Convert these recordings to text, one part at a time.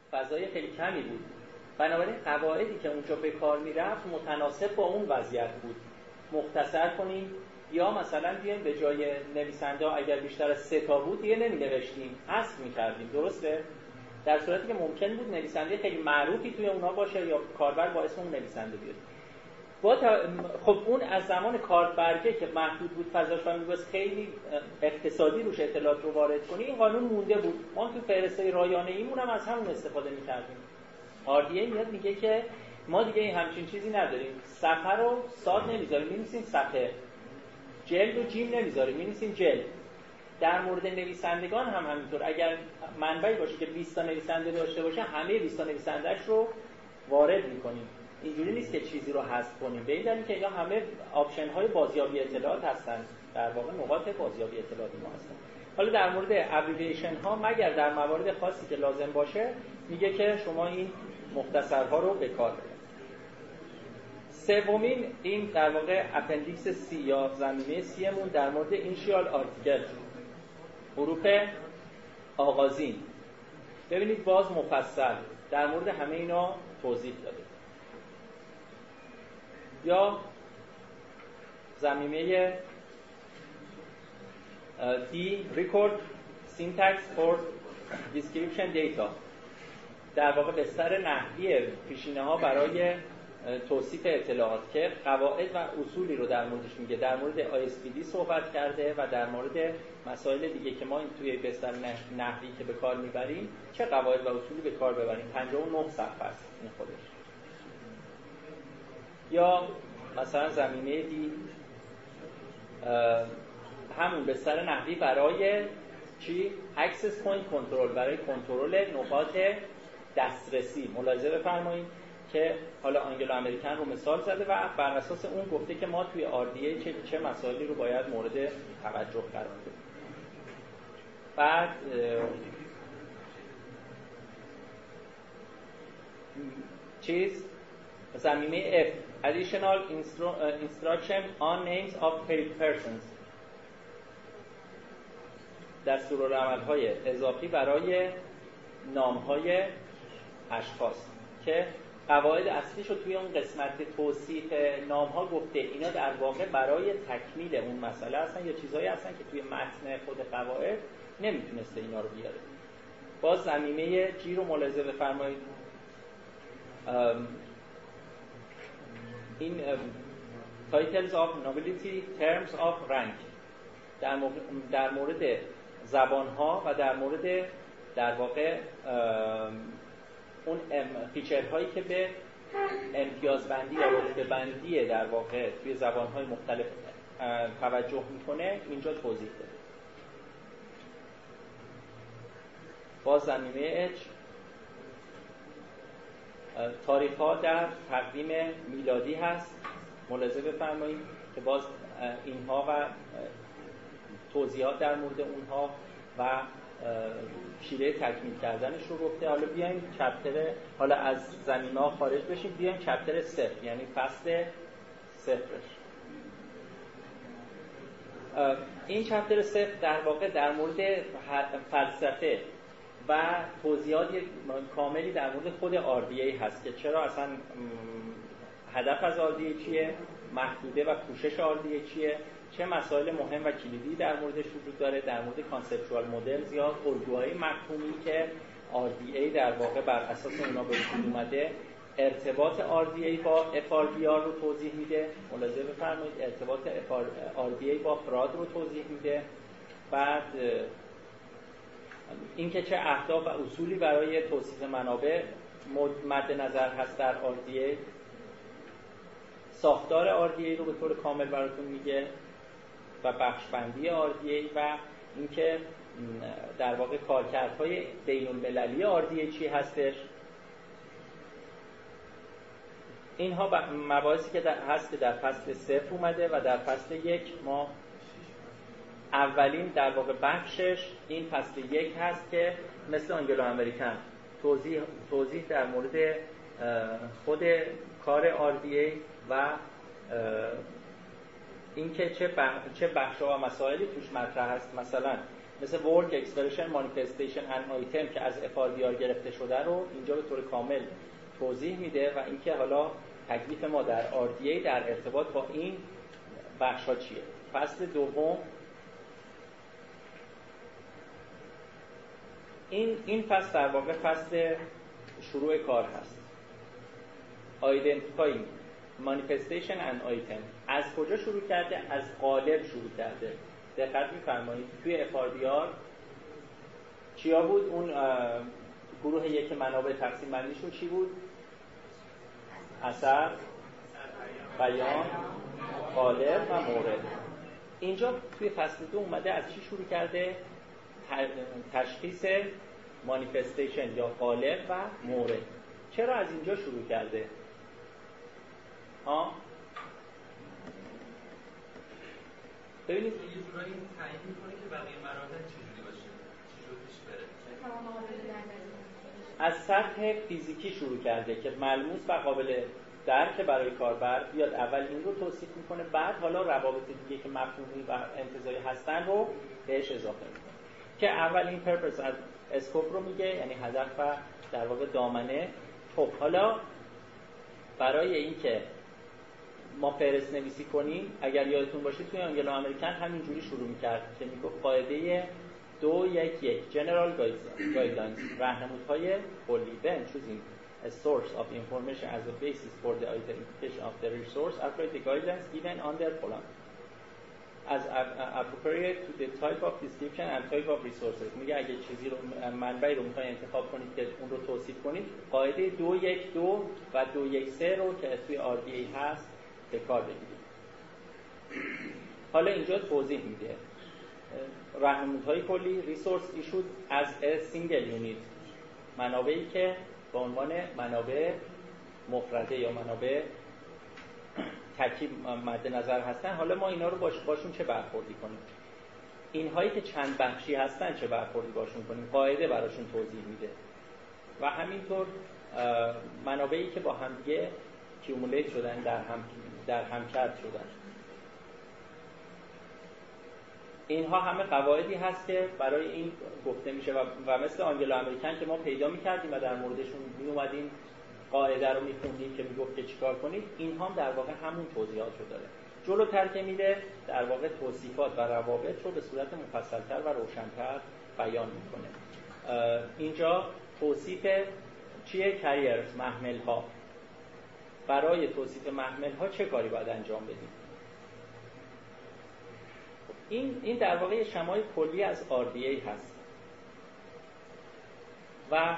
فضای خیلی کمی بود، بنابراین قواعدی که اونجا به کار میرفت متناسب با اون وضعیت بود. مختصر کنیم یا مثلا بیایم به جای نویسنده اگر بیشتر از 3 تا بود دیگه نمی نوشتیم، حذف می‌کردیم. درسته؟ در صورتی که ممکن بود نویسنده خیلی معروفی توی اونا باشه یا کاربر با اسم اون نویسنده بیاد. خب اون از زمان کاربرگه که محدود بود فضاش و می‌باید خیلی اقتصادی روش اطلاعات رو وارد کنی، این قانون مونده بود. ما تو فهرسته رایانه‌ایمون هم از همون استفاده می‌کردیم. RDA میاد میگه که ما دیگه همچین چیزی نداریم، صفحه رو ساد نمیذاریم، می‌نویسیم صفحه، جلد و جیم نمیذاریم، می‌نویسیم جلد. در مورد نویسندگان هم همینطور، اگر منبعی باشه که 20 تا نویسنده داشته باشه، همه 20 تا نویسنده‌اش رو وارد می‌کنیم. اینجوری نیست که چیزی رو حذف کنیم، به این دلیل که اینا همه آپشن‌های بازیابی اطلاعات هستن، در واقع نقاط بازیابی اطلاعات ما هستن. حالا در مورد ابریویشن ها مگر در موارد خاصی که لازم باشه میگه که شما این مختصرها رو به کار ببرید. سومین این در واقع اپندیکس سی یا زمینه سی مون در مورد اینیشیال آرتیکل، حروف آغازین. ببینید باز مفصل در مورد همه اینا توضیح داده. یا زمینه دی record syntax for description data، در واقع بستر نحوی پیشینه ها برای توصیف اطلاعات که قواعد و اصولی رو در موردش میگه. در مورد ISPD صحبت کرده و در مورد مسائل دیگه که ما این توی بستر نحوی که به کار میبریم چه قواعد و اصولی به کار ببریم. 59 صفحه است این خودش. یا مثلا زمینه دی همون بستر نحوی برای چی؟ Access Point Control، برای کنترل نقاط دسترسی. ملاحظه بفرمایید که حالا آنگلو امریکن رو مثال زده و بر اساس اون گفته که ما توی RDA چه مسائلی رو باید مورد توجه قرار بدیم. بعد زمینه F Additional Instruction on Names of Persons، دستورالعمل‌های اضافی برای نام‌های اشخاص که قواعد اصلیشو توی اون قسمت توصیف نام‌ها گفته. اینا در واقع برای تکمیل اون مسئله هستن یا چیزهایی هستن که توی متن خود قواعد نمیتونسته اینا رو بیاره. باز زمینه جی رو ملاحظه بفرمایید. این titles of nobility terms of rank در مورد زبان‌ها و در مورد در واقع اون فیچرهایی که به امتیازبندی یا رتبه‌بندی در واقع توی زبان‌های مختلف توجه می‌کنه اینجا توضیح داده. باز زمینه H تاریخ‌ها در تقویم میلادی هست. ملاحظه بفرمایید که باز اینها و توضیحات در مورد اونها و شیوه تکمیل کردنش رو گفته. حالا بیایم چپتر، حالا از زمینه‌ها خارج بشیم، بیایم چپتر 0 یعنی فصل 0. این چپتر 0 در واقع در مورد فلسفه و توضیحات کاملی در مورد خود RDA هست که چرا اصلا هدف از RDA چیه، محدوده و کوشش RDA چیه، چه مسائل مهم و کلیدی در موردش وجود داره، در مورد کانسپچوال مدلز یا الگوهای مفهومی که RDA در واقع بر اساس اونا به وجود اومده، ارتباط RDA با FRDR رو توضیح میده. ملاحظه بفرمایید ارتباط RDA با فراد رو توضیح میده. بعد اینکه چه اهداف و اصولی برای توصیف منابع مد نظر هست در RDA، ساختار RDA رو به طور کامل براتون میگه و بخشبندی RDA و اینکه در واقع کارکردهای بین‌المللی RDA چی هستش. اینها مباحثی که هست که در فصل 0 اومده و در فصل 1 ما اولین در واقع بخشش این فصل 1 هست که مثل آنگلو امریکن توضیح در مورد خود کار RDA و اینکه چه بخش‌ها و مسائلی توش مطرح هست. مثلا مثل work expression manifestation and item که از FRDR گرفته شده رو اینجا به طور کامل توضیح میده و اینکه حالا تکلیف ما در RDA در ارتباط با این بخش‌ها چیه. فصل دوم این فصل در واقع فصل شروع کار هست. Identifying manifestation and item. از کجا شروع کرده؟ از قالب شروع کرده. دقت می‌فرمایید توی FRDR چیا بود؟ اون گروه یک منابع تقسیم بندیشون چی بود؟ اثر، بیان، قالب و مورد. اینجا توی فصل دو اومده از چی شروع کرده؟ تشخیص مانیفستیشن یا قالب و مورد. چرا از اینجا شروع کرده؟ ببینید یه جورایی تعیین می‌کنه که بقیه مراحل چجوری باشه، چجوری پیش بره. از سطح فیزیکی شروع کرده که ملموس و قابل درک برای کاربر بیاد اول این رو توصیف میکنه، بعد حالا روابط دیگه که مفهومی و انتزاعی هستن رو بهش اضافه میکنه که اول این پرپس از اسکوپ رو میگه، یعنی هدف و در واقع دامنه. خب حالا برای اینکه ما فهرست نویسی کنیم، اگر یادتون باشه توی آنگلو امریکن همینجوری شروع میکرد که میگفت قاعده 2-1-1 General Guidelines، راهنمودهای کلی. Then choosing a source of information as a basis for the identification of the resource, apply the guidelines given under column as appropriate to the type of description and type of resources. میگه اگه چیزی رو منبعی رو میخواید انتخاب کنید که اون رو توصیف کنید، قاعده 2-1-2 و 2-1-3 رو که توی RDA هست به کار بگیرید. حالا اینجا توضیح میده راهنمودهای کلی. ریسورس ایشود از سینگل یونیت، منابعی که به عنوان منابع مفرده یا منابع ترکیب مد نظر هستن. حالا ما اینا رو باشون چه برخوردی کنیم؟ اینهایی که چند بخشی هستن چه برخوردی باشون کنیم؟ قاعده براشون توضیح میده و همینطور منابعی که با هم دیگه کیومولیت شدن، در هم کرد شدن. اینها همه قواعدی هست که برای این گفته میشه و مثل آنگلو امریکن که ما پیدا میکردیم و در موردشون میومدیم قاعده رو میخوندیم که میگفت که چیکار کنید، اینها هم در واقع همون توضیحات رو داره. جلوتر که میده در واقع توصیفات و روابط رو به صورت مفصلتر و روشن‌تر بیان میکنه. اینجا توصیف چیه؟ کریرز، محمل ها. برای توصیف محمل ها چه کاری باید انجام بدیم؟ این در واقع شمای کلی از RDA هست و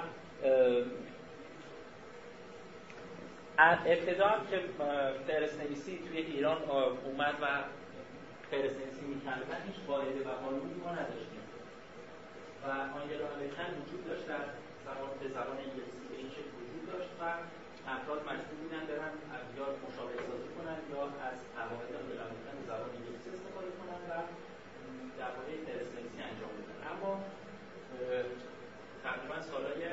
ابتدا که فهرست نویسی توی ایران اومد و فهرست نویسی می‌کردن هیچ قاعده و قانونی ما نداشتیم و آنگلو امریکن وجود داشت، در زبان انگلیسی به این شکل وجود داشت و افراد مجبور بودن برن یا مشابه سازی کنن یا از قواعد آنگلو امریکن به زبان انگلیسی استفاده کنن و در واقع فهرست نویسی انجام بدن. اما تقریبا سالهای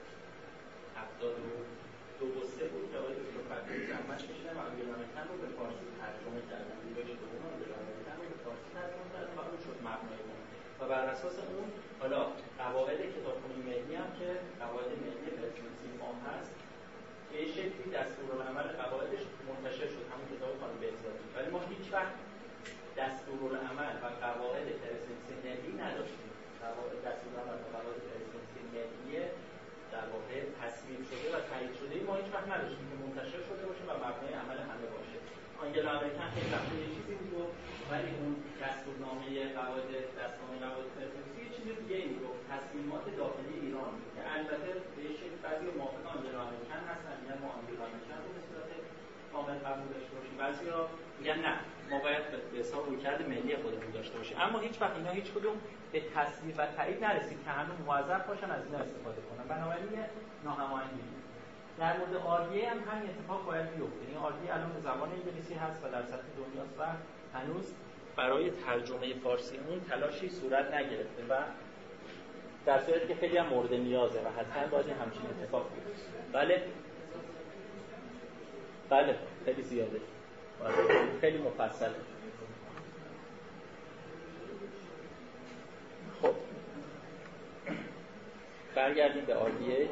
72 و 3 بود که آقای دکتر فتحی زحمت کشیدن و آنگلو امریکن رو به فارسی ترجمه کردن. روش دوم آنگلو امریکن رو به فارسی ترجمه کردن و اون شد مبنای اون و بر اساس اون حالا قواعد کتابخونی ملی هم که قواعد ملی فهرست نویسی ما هست به شکلی دستورالعمل قواعدش منتشر شد، همون کتاب خانم بهزادی. ولی ما هیچ وقت دستورالعمل و قواعد فهرست نویسی ملی نداشتیم. دستورالعمل و قواعد فهرست نویسی ملی در واقع تصویب شده و تایید شده ما هیچ وقت نداشتیم که منتشر شده باشه و مبنای عمل همه باشه. آنگلو امریکن خیلی وقتا یه چیزی بود ولی اون دستورنامه قواعد فهرست نویسی یه چیز دیگه ای بود، تصمیمات داخلی ایران بود که البته به شکل بعضی موافق آنگلو امریکن هستن، میگن ما آنگلو امریکن رو به صورت کامل قبول داشته باشیم، بعضیا میگن نه ما باید به حساب رویکرد ملی خودمون داشته باشیم. اما هیچ وقت اینا هیچ کدوم به تصویب و تایید نرسید که همه موظف باشن از اینا استفاده کنن. بنابراین ناهماهنگی در مورد RDA هم همین اتفاق باید بیفته. این RDA الان به زبان انگلیسی هست و در سطح دنیاست و هنوز برای ترجمه فارسی اون تلاشی صورت نگرفته و در صورتی که خیلی هم مورد نیازه و حتما باید همچین اتفاق بیفته. بله خیلی زیاده، خیلی مفصله. خب برگردیم به RDA.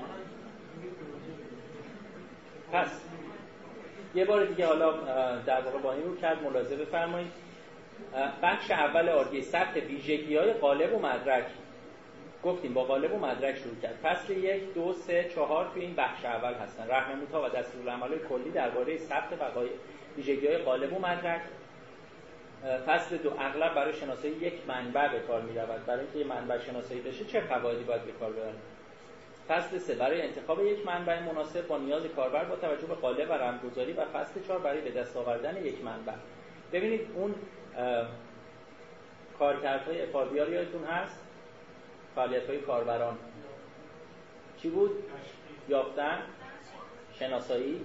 پس یه بار دیگه حالا در واقع با این رو کرد ملاحظه بفرمایید. بخش اول RDA ثبت ویژگی‌های قالب و مدرک. گفتیم با قالب و مدرک شروع کرد. فصل 1 2 3 4 توی این بخش اول هستن. راهنمودها و دستورالعمل‌های کلی درباره ثبت ویژگی‌های قالب و مدرک. فصل 2 اغلب برای شناسایی یک منبع به کار می‌رود. برای اینکه یک منبع شناسایی بشه چه قواعدی باید به کار ببریم. فصل 3 برای انتخاب یک منبع مناسب با نیاز کاربر با توجه به قالب و رمزگذاری و فصل 4 برای به دست آوردن یک منبع. ببینید اون کارکردهای FRBR یادتون هست؟ فعالیت‌های کاربران چی بود؟ یافتن، شناسایی،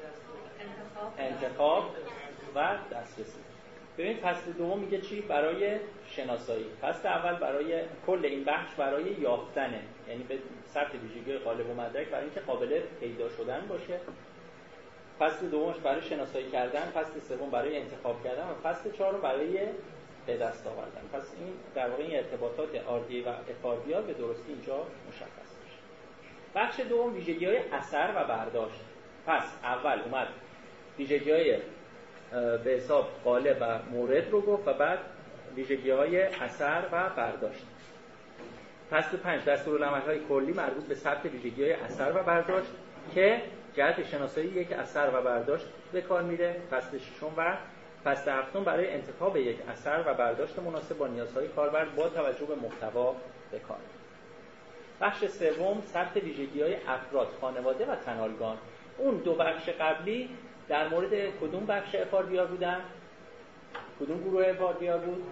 انتخاب و دسترسی. ببینید فصل دوم میگه چی؟ برای شناسایی. فصل اول برای کل این بخش برای یافتنه، یعنی به ثبت ویژگی قالب و مدرک برای اینکه قابل پیدا شدن باشه. فصل دومش برای شناسایی کردن، فصل سوم برای انتخاب کردن و فصل چهارم برای به دست آوردن. پس این در واقع این ارتباطات RDA و FRBR به درستی اینجا مشخص میشه. بخش دوم ویژگی‌های اثر و برداشت. پس اول اومد ویژگی‌های به حساب قالب و مورد رو گفت و بعد ویژگی‌های اثر و برداشت. فصل 5 دستورالعمل‌های کلی مربوط به ثبت ویژگی‌های اثر و برداشت که جهت شناسایی یک اثر و برداشت به کار میره. فصل 6 و فصل 7 برای انتخاب یک اثر و برداشت مناسب با نیازهای کاربر با توجه به محتوا به کار میره. بخش سوم ثبت ویژگی‌های افراد، خانواده و تنالگان. اون دو بخش قبلی در مورد کدوم بخش FRBR بودن؟ کدوم گروه FRBR بود؟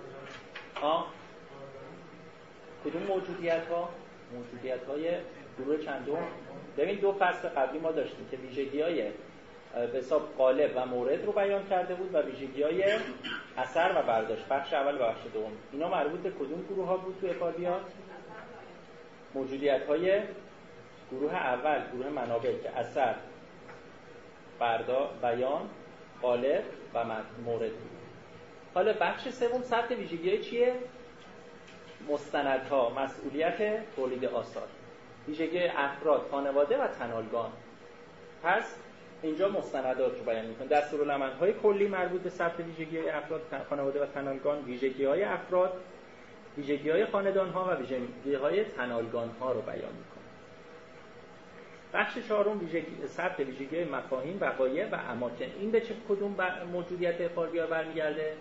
کدوم موجودیت‌ها؟ موجودیت‌های گروه چندم؟ ببین دو فصل قبلی ما داشتیم که ویژگی‌های به حساب قالب و مورد رو بیان کرده بود و ویژگی‌های اثر و برداشت بخش اول و بخش دوم. اینا مربوط به کدوم گروه‌ها بود تو FRBR؟ موجودیت‌های گروه اول، گروه منابع که اثر، بیان، قالب و مورد بود. حالا بخش سوم ثبت ویژگی‌های چیه؟ مستندها، مسئولیت تولید آثار، ویژگی افراد، خانواده و تنالگان. پس اینجا مستندات رو بیان می‌کنه. دستورالعمل‌های کلی مربوط به ثبت ویژگی‌های افراد، خانواده و تنالگان، ویژگی‌های افراد، ویژگی‌های خاندان‌ها و ویژگی‌های تنالگان‌ها رو بیان می‌کنه. بخش چهارم ثبت ویژگی‌های مفاهیم، وقایع و اماکن. این به چه کدوم موجودیت FRBR برمیگرده؟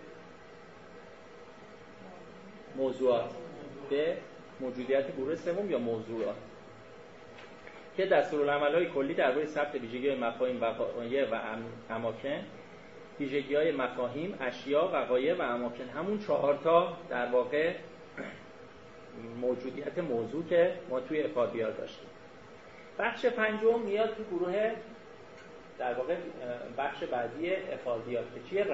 موضوعات، به موجودیت گروه سوم یا موضوعات که دستورالعمل‌های کلی درباره ثبت ویژگی‌های مفاهیم، وقایع و اماکن. ویژگی‌های مفاهیم، اشیا، وقایع و اماکن، همون 4 تا در واقع موجودیت موضوع که ما توی FRBR داشتیم. بخش پنجم میاد تو گروه در واقع بخش بعدی FRBR که چیه؟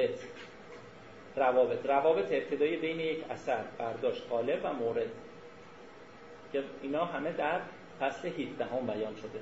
روابط ابتدایی بین یک اثر، برداشت، قالب و مورد که اینا همه در فصل 17 بیان شده.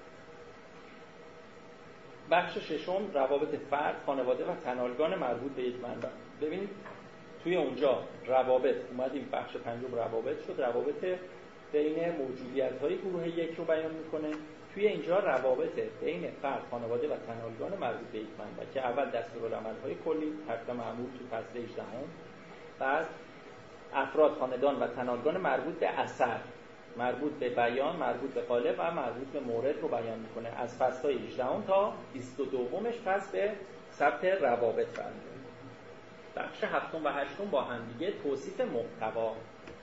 بخش ششم روابط فرد، خانواده و تنالگان مربوط به یک منبع. ببینید توی اونجا روابط اومدیم، بخش پنجم روابط شد، روابط بین موجودیت‌های گروه یک رو بیان میکنه. توی اینجا روابط بین فرد، خانواده و تنالگان مربوط به یک منبع که اول دستورالعمل‌های کلی طبق معمول تو فصل 18، بعد افراد، خاندان و تنالگان مربوط به اثر، مربوط به بیان، مربوط به قالب و مربوط به مورد رو بیان میکنه. از فصل‌های 18 تا 22مش فصل به ثبت روابط برمی‌گرده. بخش هفتم و هشتم با هم دیگه توصیف محتوا.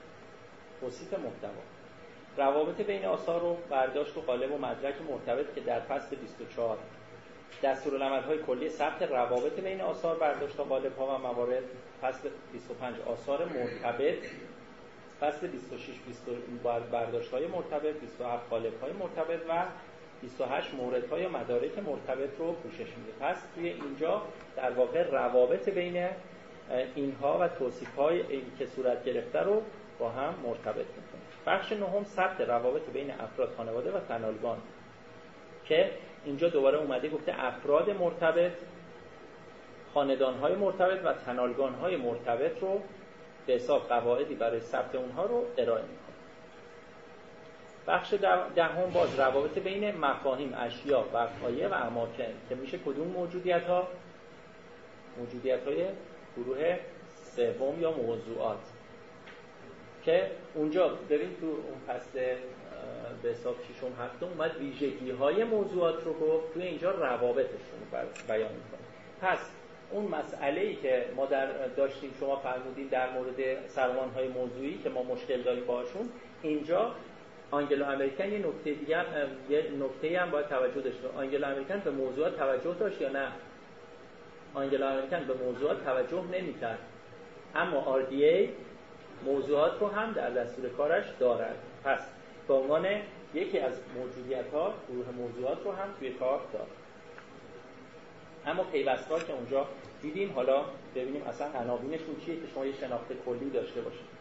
روابط بین آثار و برداشت و قالب و مدرک مرتبط که در فصل 24 دستورالعمل‌های کلی ثبت روابط بین آثار، برداشت و قالب‌ها و موارد. فصل 25 آثار مرتبط. فصل 26 برداشت‌های مرتبط، 27 قالب‌های مرتبط و 28 موردهای یا مدارک مرتبط رو پوشش میده. پس توی اینجا در واقع روابط بین اینها و توصیف‌های که صورت گرفته رو با هم مرتبط می‌کنه. بخش نهم ثبت روابط بین افراد، خانواده و تنالگان که اینجا دوباره اومده گفته افراد مرتبط، خاندان‌های مرتبط و تنالگان‌های مرتبط رو به حساب قواعدی برای ثبت اونها رو ارائه میکنه. بخش دهم باز روابط بین مفاهیم، اشیا، وقایع و اماکن که میشه کدوم موجودیت‌ها؟ موجودیت‌های گروه سوم یا موضوعات، که اونجا ببین تو اون فصل به حساب ششم هفتم اومد ویژگی‌های موضوعات رو گفت، توی اینجا روابطشون رو بیان می‌کنه. پس اون مسئله‌ای که ما داشتیم، شما فرمودین در مورد سروان‌های موضوعی که ما مشکل داریم باشون، اینجا آنگلو امریکن یه نکته هم باید توجه داشته. آنگلو امریکن به موضوعات توجه داشت یا نه؟ آنگلو امریکن به موضوعات توجه نمی‌کرد، اما RDA موضوعات رو هم در دستور کارش دارد. پس به عنوان یکی از موجودیت‌ها گروه موضوعات رو هم توی کار دارد. اما پیوست‌ها که اونجا دیدیم، حالا ببینیم اصلا عناوینشون چیه که شما یه شناخت کلی داشته باشید.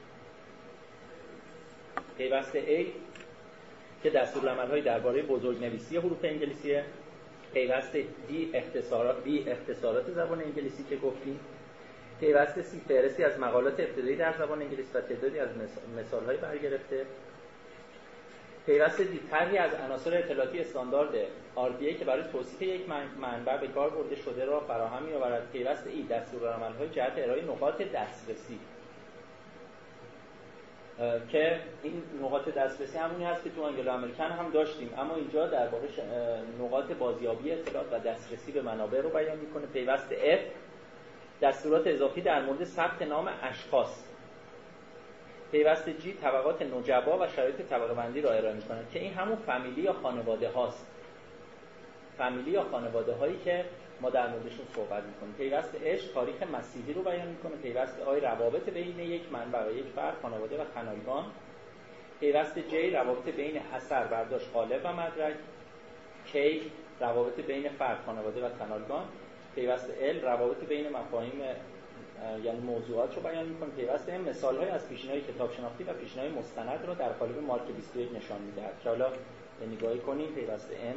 پیوست A که دستورالعمل‌های درباره بزرگنویسی حروف انگلیسیه. پیوست D اختصارات زبان انگلیسی که گفتیم. پیوست C فهرستی از مقالات ابتدایی در زبان انگلیسی و تعدادی از مثال‌های برگرفته. پیوست D طرحی از عناصر اطلاعاتی استاندارد RDA که برای توصیف یک منبع به کار برده شده را فراهم می‌آورد. پیوست E دستورالعمل‌های جهت ارائه نقاط دسترسی که این نقاط دسترسی همونی هست که تو آنگلو امریکن هم داشتیم، اما اینجا در واقع نقاط بازیابی اطلاعات و دسترسی به منابع رو بیان می‌کنه. پیوست F دستورات اضافی در مورد ثبت نام اشخاص. پیوست G طبقات نجبا و شرایط طبقه بندی را ارائه می‌کند که این همون فامیلی یا خانواده هاست، فامیلی یا خانواده هایی که ما در موردشون صحبت می‌کنیم. پیوست H تاریخ مسیحی رو بیان می‌کنه. پیوست I روابط بین یک منبع و یک فرد، خانواده و خنایگان. پیوست J روابط بین اثر، برداشت، قالب و مدرک. K روابط بین فرد، خانواده و خنایگان. پیوست L روابط بین مفاهیم یعنی موضوعات رو بیان می‌کنه. پیوست M مثال‌های از پیشینه‌های کتاب شناختی و پیشینه‌های مستند رو در قالب مارک 21 نشان می‌دهد که حالا نگاهی کنیم. پیوست M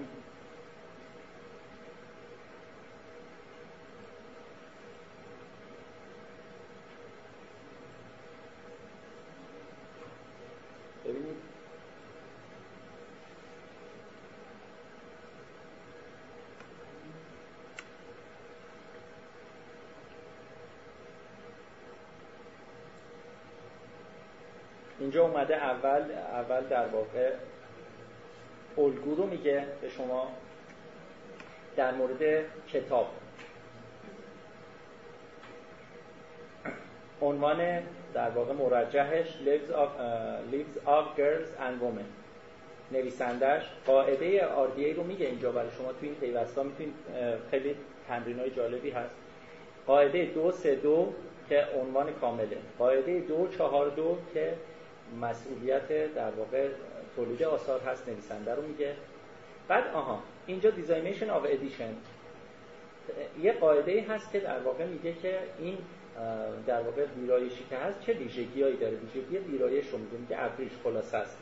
ببینید اینجا اومده اول در واقع الگو رو میگه به شما در مورد کتاب. عنوان در واقع مرجحش Lives of Girls and Women. نویسندش قاعده RDA رو میگه اینجا برای شما. تو این پیوستا میتونید خیلی تمرینای جالبی هست. قاعده 232 که عنوان کامله. قاعده 242 که مسئولیت در واقع تولید آثار هست، نویسنده رو میگه. بعد اینجا Designation of Edition یه قاعده هست که در واقع میگه که این در واقع ویرایشی که هست چه ویژگی‌هایی داره. ویژگی ویرایش رو میگه ابریج، خلاصه است.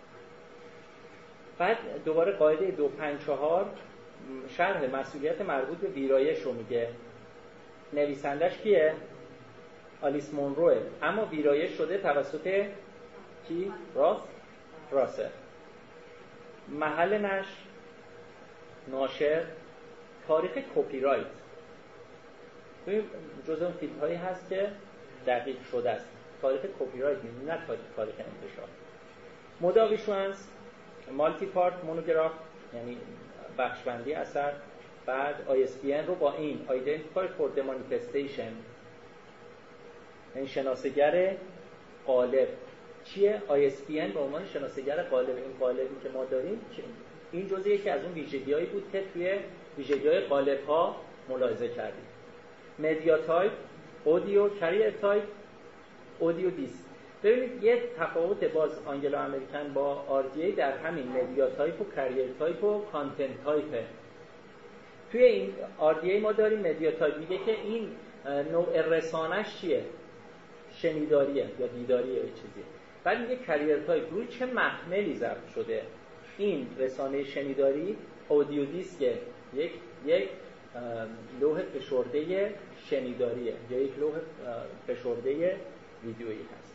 بعد دوباره قاعده 254 شرح مسئولیت مربوط به ویرایش رو میگه. نویسندش کیه؟ آلیس مونروه، اما ویرایش شده توسط کی؟ راسل. محل نشر، ناشر، تاریخ کپی رایت. ببین جزء اون فیلد هایی هست که دقیق شده است. تاریخ کپی رایت نه تاریخ انتشار. مداوی شوانس، مالتی پارت مونوگراف یعنی بخشبندی اثر. بعد ISBN رو با این Identifier for the Manifestation یعنی شناسگر قالب. چیه ISBN به عنوان شناسگر قالب؟ این قالبی که ما داریم این جزء یکی از اون ویژگی‌هایی بود که توی ویژگی‌های قالب‌ها ملاحظه کردیم. مدیا تایپ، اودیو، کریر تایپ، اودیو دیسک. ببینید یه تفاوت باز آنگلو امریکن با RDA در همین مدیا تایپ و کریر تایپ و کانتنت تایپه. توی این RDA ما داریم مدیا تایپ میگه که این نوع رسانش چیه؟ شنیداریه یا دیداریه یا چیزی. بعد میگه کریر تایپ روی چه محملی ضبط شده. این رسانه شنیداری اودیو دیسک یک لوح فشرده شنیداریه یا یک لوح فشرده ویدیویی هست.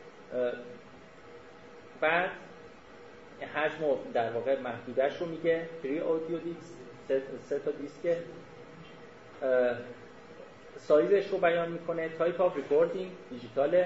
بعد حجم در واقع محدودش رو میگه، 3 اودیو دیسک، 3 تا دیسک، سایزش رو بیان میکنه، تایپ آف ریکوردینگ دیجیتاله،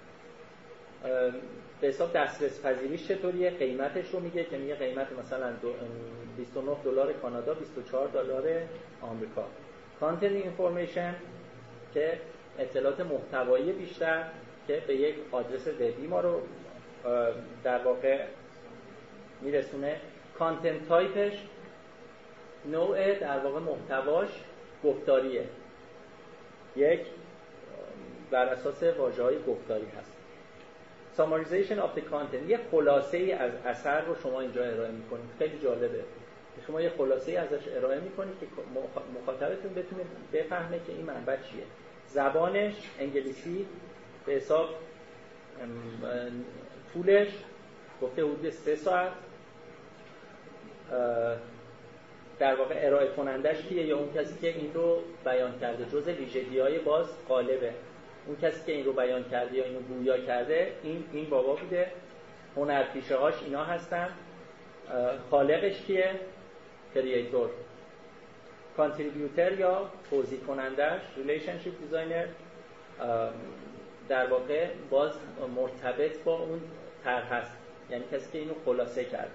به حساب دسترس پذیریش چطوریه، قیمتش رو میگه که میگه قیمت مثلا $29 کانادا، $24 آمریکا. کانتنت اینفورمیشن که اطلاعات محتوایی بیشتر که به یک آدرس وبی ما رو در واقع میرسونه. کانتنت تایپش نوع در واقع محتواش گفتاریه، یک بر اساس واژه‌های گفتاری هست. summarization of the content، یه خلاصه ای از اثر رو شما اینجا ارائه میکنید. خیلی جالبه، شما یه خلاصه ای ازش ارائه میکنید که مخاطبتون بتونه بفهمه که این منبع چیه. زبانش انگلیسی، به حساب طولش گفته حدود 3 ساعت. در واقع ارائه کنندش کیه؟ یا اون کسی که این رو بیان کرده، جزء ویژگی‌های باز غالبه. اون کسی که این رو بیان کرده یا اینو گویا کرده این بابا بوده. هنرپیشه‌هاش اینا هستن. خالقش کیه؟ کریئتور. کانتریبیوتر یا توزیع کنندش ریلیشنشیپ دیزاینر، در واقع باز مرتبط با اون طرح هست، یعنی کسی که اینو خلاصه کرده.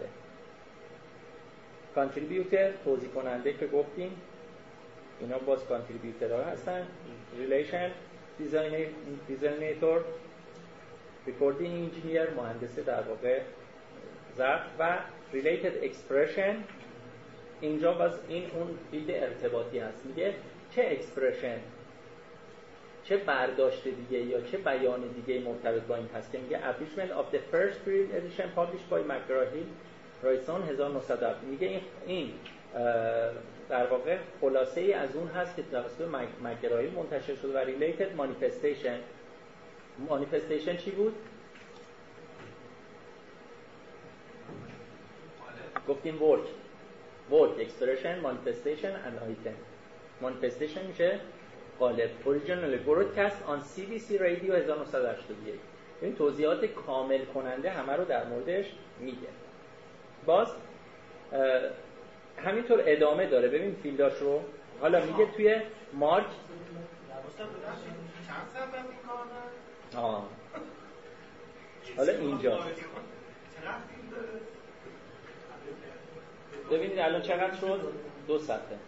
کانتریبیوتر توزیع کننده که گفتیم، اینا باز کانتریبیوترها هستن. ریلیشن دیزاینر، ریکوردینگ انجینیر مهندس در واقع ضبط، و ریلیتد اکسپرشن. اینجا باز این اون فیلد ارتباطی هست، میگه چه اکسپرشن، چه برداشت دیگه یا چه بیان دیگه مرتبط با این هست، که میگه abridgment of the first print edition published by McGraw-Hill رایسون 1907. میگه این در واقع خلاصه ای از اون هست که توسط مک‌گراهیل منتشر شد. و related manifestation چی بود؟ گفتیم work expression manifestation and item. manifestation میشه غالب. originally broadcast on CBC radio 1981. این توضیحات کامل کننده همه رو در موردش میگه. باز همینطور ادامه داره. ببین فیلداش رو حالا میگه توی مارک چند ساعت این کار حالا اینجا ببینید الان چقدر شد؟ 2 صفحه.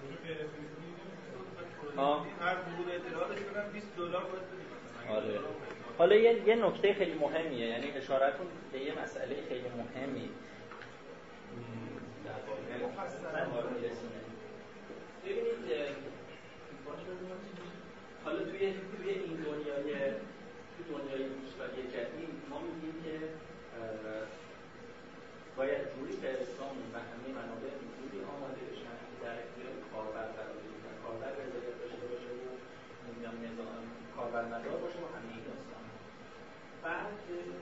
هر ورود اطلاعاتش بدن $20 باید بدیم. آره. حالا یه نکته خیلی مهمیه، یعنی اشارتون به یه مسئله خیلی مهمی ببینید. حالا توی این دنیای روزگاری جدید ما میگیم که باید جوری فرستامون و همه منابع جوری آماده بشن که در اختیار کاربر قرار بگیرن، کاربر رضایت داشته باشه و نظام کاربرمدار باشه و همه این داستان. بعد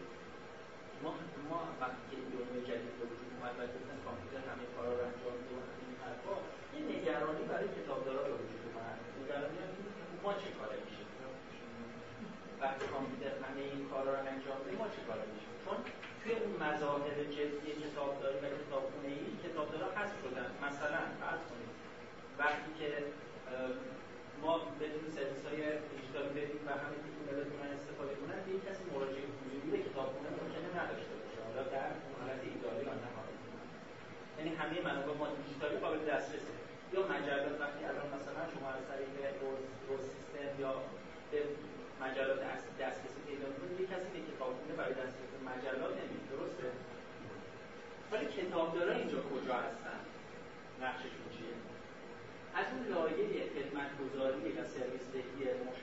ما وقتی که این دنیای جدید به وجود اومد و گفتن کامپیوتر همه کارا رو انجام میده و همین حرفا، یه نگرانی برای کتابدارا به وجود اومد. نگرانی هم که ما چه کاره میشیم وقتی کامپیوتر همه این کارا رو انجام میده، ما چه کاره میشیم؟ چون توی اون مظاهر جدی کتابداری و کتابخونه‌ای کتابدارا حذف شدن. مثلا فرض کنید وقتی که ما بتونیم سرویس‌های دیجیتالی بدیم و همه که بتونن استفاده کنن، یک کسی مراجعه حضوری به کتابخونه ممکنه نداشته باشه، حالا در حالت ایدئالی یا نه. یعنی همه منابع ما دیجیتالی قابل دسترسه. یا مجلات، وقتی الان مثلا شما از طریق روز سیستم یا به مجلات دسترسی پیدا می‌کنید، یک کسی به کتابخونه برای دسترسی مجلات نمی‌ده، درسته؟ ولی کتابدارا اینجا کجا هستن؟ نقششون چیه؟ از اون لایه خدمت‌گزاری و سرویس دهی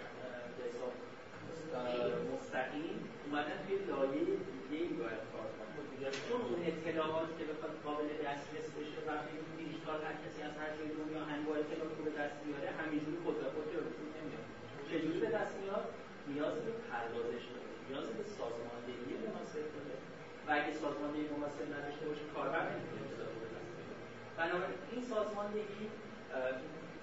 مستقیم اومدن توی لایه دیگه‌ای باید کار کنن. چون اون اطلاعات که بخواد قابل دسترس بشه و دیجیتال هر کسی از هر جای دنیا انواع اطلاعات رو به دست میاره، همینجوری خود به خود رسید نمیاد. چجوری به دست میاد؟ نیاز به پردازش داره، نیاز به سازماندهی مناسب داره و اگه سازماندهی مناسب نداشته باشه کاربر نمیتونه اطلاعات رو به دست بیاره. بنابراین این سازماندهی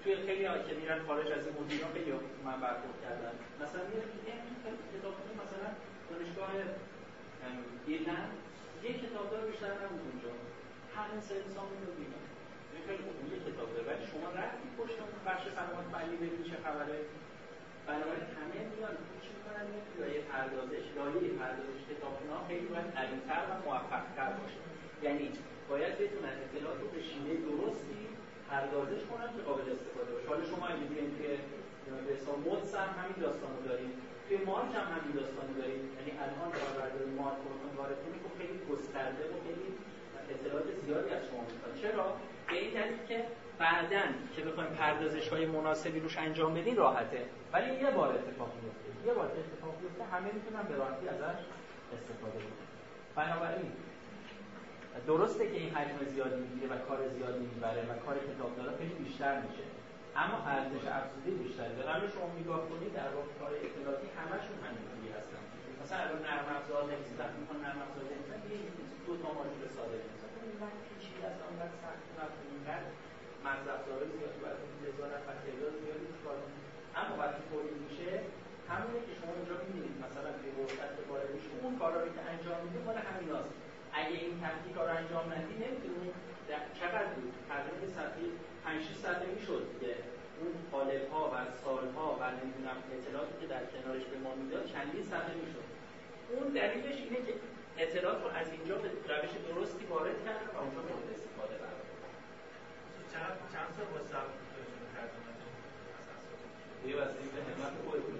توی خیلی ها که میرن خارج از این مدیران خیلی من برخورد کردن، مثلا میگن این کتابخونه مثلا دانشگاه ایرلند یک کتابدار بیشتر نبود اونجا، همه سرویسامون رو دیدن. این خیلی خوب یه کتاب داره، ولی شما رفتید پشت اون بخش خدمات مالی ببینید چه خبره. بنابراین همه میان چی می‌کنن؟ لایه پردازش کتابخونه‌ها خیلی باید قوی‌تر و موفق‌تر باشه. یعنی باید بتونن اطلاعات رو به شیوه درستی پردازش کنن که قابل استفاده باشه. حالا شما اگه بیاین توی به حساب مدس هم همین داستانو داریم، توی مارک هم همین داستانو داریم. یعنی الان کاربرداری مارک رو بخواید وارد کنید خب خیلی گسترده و خیلی اطلاعات زیادی از شما می‌خواد. چرا؟ به این دلیل که بعداً که بخوایم پردازش‌های مناسبی روش انجام بدین راحته، ولی یه بار اتفاق میفته همه میتونن به راحتی ازش استفاده کنن. بنابراین درسته که این حجم زیادی میگیره و کار زیادی میبره و کار کتابدارا خیلی بیشتر میشه، اما ارزش افزوده بیشتری داره. الان شما نگاه کنید در واقع کار اطلاعاتی همشون همینجوری هستن. مثلا الان نرم افزار نویسی وقتی میخوان نرم افزار بنویسن دو تا ماژول ساده بنویسن، اینقدر پیچیده است، اونقدر سخت است، اینقدر مغز افزارهای زیادی باید بذارن و تعداد زیادی کار کنن. اما وقتی تولید میشه همونی که شما اینجا می‌بینید مثلا توی وسط وارد میشه اون کارهایی که انجام میده مال همیناست. اگه این تحقیق کارو انجام ندی نمی‌تونید چقدر بود تقریبا صفحه 5-6 صفحه میشد که اون قالب‌ها و سال‌ها و نمیدونم اطلاعاتی که در کنارش به ما میداد چندین صفحه میشد. اون دلیلش اینه که اطلاعات رو از اینجا به روش درستی وارد کردن و اونجا مورد استفاده قرار دادن. چند سال با صبر می‌کنید ترجمه یه واسه به همت خودتون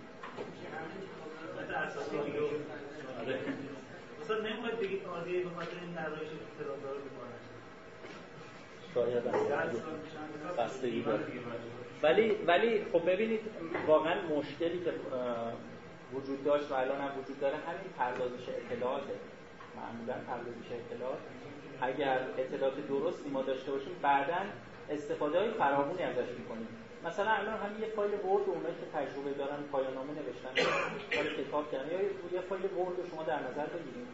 مثلا نمیخواید بگید آرگه به خاطر این نظرش اطلاعات رو بکنه شاید بستگی داره. ولی خب ببینید واقعا مشکلی که وجود داشت و الان هم وجود داره همین پردازش اطلاعاته. معمولا پردازش اطلاعات اگر اطلاعات درستی ما داشته باشیم بعداً استفاده‌های فراوانی ازش می‌کنیم. مثلا الان همین یه فایل ورد اونایی که تجربه دارن پایان‌نامه نوشتن فایل کتاب کردن یا یه فایل ورد رو شما در نظر بگیرید،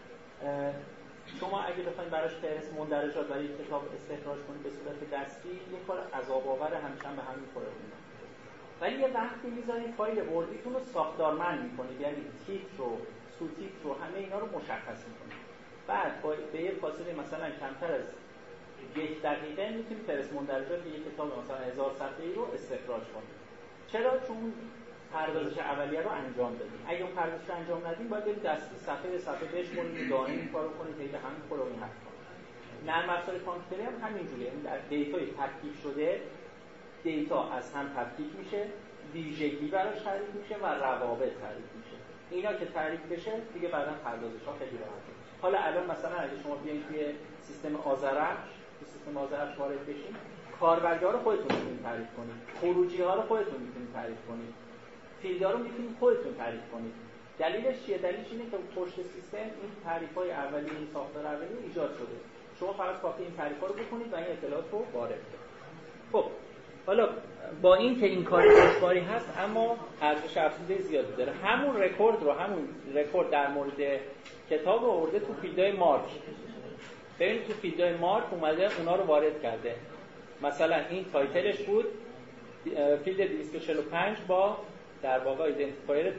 شما اگه بخواید براش فهرست مندرجات برای کتاب استخراج کنید به صورت دستی یه کار عذاب‌آور همیشه به همین کارا می‌کنید. ولی یه وقتی می‌ذارید فایل وردیتون رو ساختارمند می‌کنید، یعنی تیتر و سوتیتر رو همه اینا رو مشخص می‌کنید، بعد به یه فاصله مثلا کمتر از 1 دقیقه میتونید فهرست مندرجات یک کتاب مثلا 1000 صفحه‌ای رو استخراج کنید. چرا؟ چون پردازش اولیه رو انجام دادیم. اگه اون پردازش رو انجام ندیم باید برید دستی صفحه به صفحه بشمارید، دائمی کارو کنید، دیگه همین کارو این حرف کنید. نرم افزار کامپیوتری هم همینجوریه. این در دیتای تفکیک شده، دیتا از هم تفکیک میشه، ویژگی براش تعریف میشه و روابط تعریف میشه. اینا که تعریف بشه دیگه بعداً پردازش‌ها خیلی راحته. حالا الان مثلا اگه شما بیاین توی سیستم آذرخش وارد بشین، کاربرها رو خودتون میتونید تعریف کنید، خروجی‌ها رو خودتون میتونید تعریف کنید، فیلدها رو میتونید خودتون تعریف کنید. دلیلش چیه؟ دلیلش اینه که پشت سیستم این تعریف‌های اولیه، این ساختار اولیه ایجاد شده. شما فقط کافی این تعریف‌ها رو بکنید و این اطلاعات رو وارد کنید. خب حالا با این که این کار دشواری هست اما ارزش افزوده زیادی داره. همون رکورد در مورد کتاب رو آورده تو فیلدهای مارک. ببینید تو فیلدهای مارک اومده اونا رو وارد کرده. مثلا این تایتلش بود فیلد 245 با در واقع ایدنتیفایر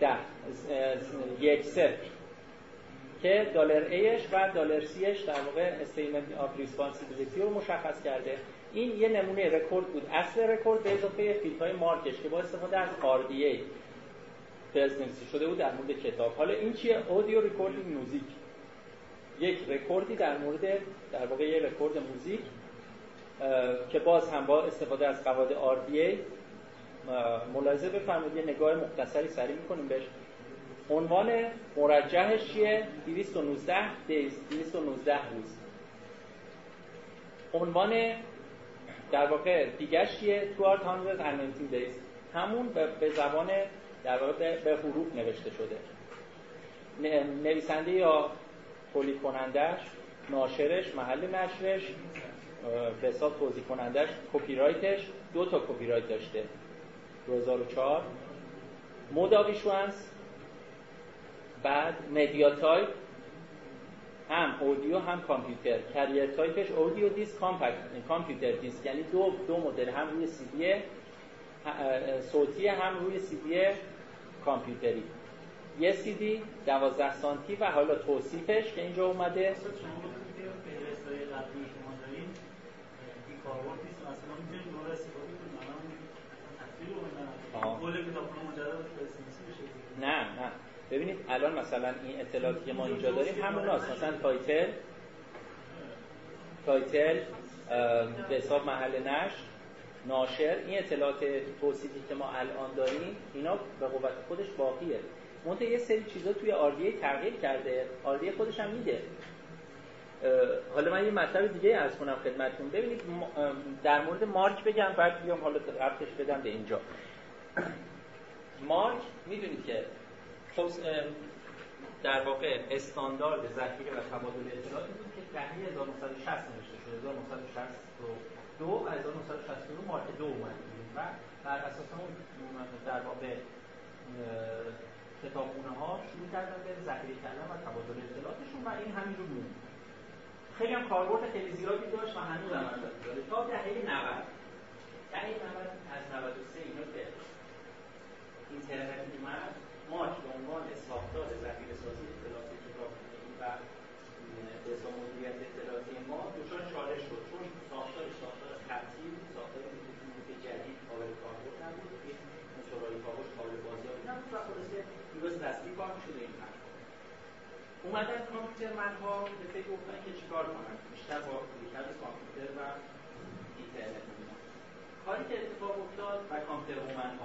10 که دلار ایش و دلار سیش در واقع استیتمنت آف ریسپانسیبیلیتی رو مشخص کرده. این یه نمونه رکورد بود. اصل رکورد به اضافه فیلدهای مارکش که با استفاده از RDA پرزنسی شده بود در مورد کتاب. حالا این چیه؟ اودیو ریکوردینگ موزیک. یک رکوردی در مورد در واقع یه رکورد موزیک که باز هم با استفاده از قواعد RDA ملاحظه بفرمایید. یه نگاه مختصری سریع می‌کنیم بهش. عنوان مرجحش چیه؟ 219 روز. عنوان در واقع دیگه‌ش چیه؟ 219 days. همون به زبان در واقع به حروف نوشته شده. نویسنده یا تولید کنندش، ناشرش، محل نشرش، به حساب توزیع کنندش، کپی رایتش 2 تا کپی رایت داشته 2004. مود آف ایشوانس، بعد مدیا تایپ هم اودیو هم کامپیوتر. کریر تایپش اودیو دیسک، کامپیوتر دیسک، یعنی دو مدل، هم روی سی دی صوتی هم روی سی دی کامپیوتری. یه سی دی 12 سانتی و حالا توصیفش که اینجا اومده نه ببینید الان مثلا این اطلاعاتی که ما اینجا داریم هموناست، مثلا تایتل به حساب محل نشر، ناشر، این اطلاعات توصیفی که ما الان داریم اینا به قوت خودش باقیه. منتها یه سری چیزا توی RDA تغییر کرده، RDA خودش هم میگه. حالا من یه مطلب دیگه عرض کنم خدمتتون. ببینید در مورد مارک بگم بعد بیام حالا ربطش بدم به اینجا. مارک میدونید که در واقع استاندارد ذخیره و تبادل اطلاعاتی بود که دهه 1960 نوشته شده، 1962 و 1962 مارک 2 اومد و بر اساس اون در واقع کتابخونه ها شروع کردن به ذخیره کردن و تبادل اطلاعاتشون و این همینجور موند. خیلی هم کاربرد خیلی زیادی داشت و هنوز هم داره تا دهه 90. دهه 90 از 93 اینا که اینترنت اومد، مارک به عنوان ساختار ذخیره‌سازی اطلاعات کتابخونه‌ای و به حساب مدیریت اطلاعاتی ما دچار چالش شد، چون ساختار خطی بود، ساختار جدید قابل کاربرد نبود، موتورهای کاغذ قابل بازیابی نبود و خلاصه درست دستی کار می‌شد این حرف. اومدن کامپیوترمن‌ها به فکر افتادن که چیکار کنن، بیشتر با رویکرد کامپیوتر و اینترنت اومدن. کاری که اتفاق افتاد و کامپیوترمن‌ها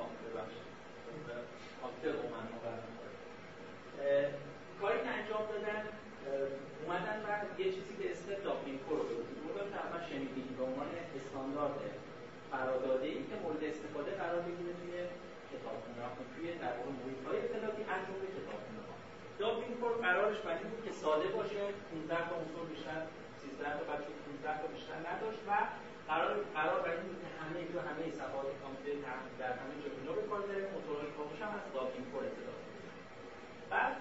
کاری که انجام دادن، اومدن و یه چیزی به اسم دابلینکو رو به وجود آوردن که اول شنیدید به عنوان استاندارد قراردادی که مورد استفاده قرار بگیره توی کتابخونه‌ها، توی در واقع محیط‌های اطلاعاتی از جمله کتابخونه‌ها. دابلینکو قرارش بر این بود که ساده باشه، 15 تا عنصر بیشتر، 13 تا بعد 15 تا بیشتر نداشت و قرار بر این بود که همه صفحات کامپیوتر در همه جا اینا به کار بره. موتورهای کاغذ هم از دابلینکو اطلاع بعد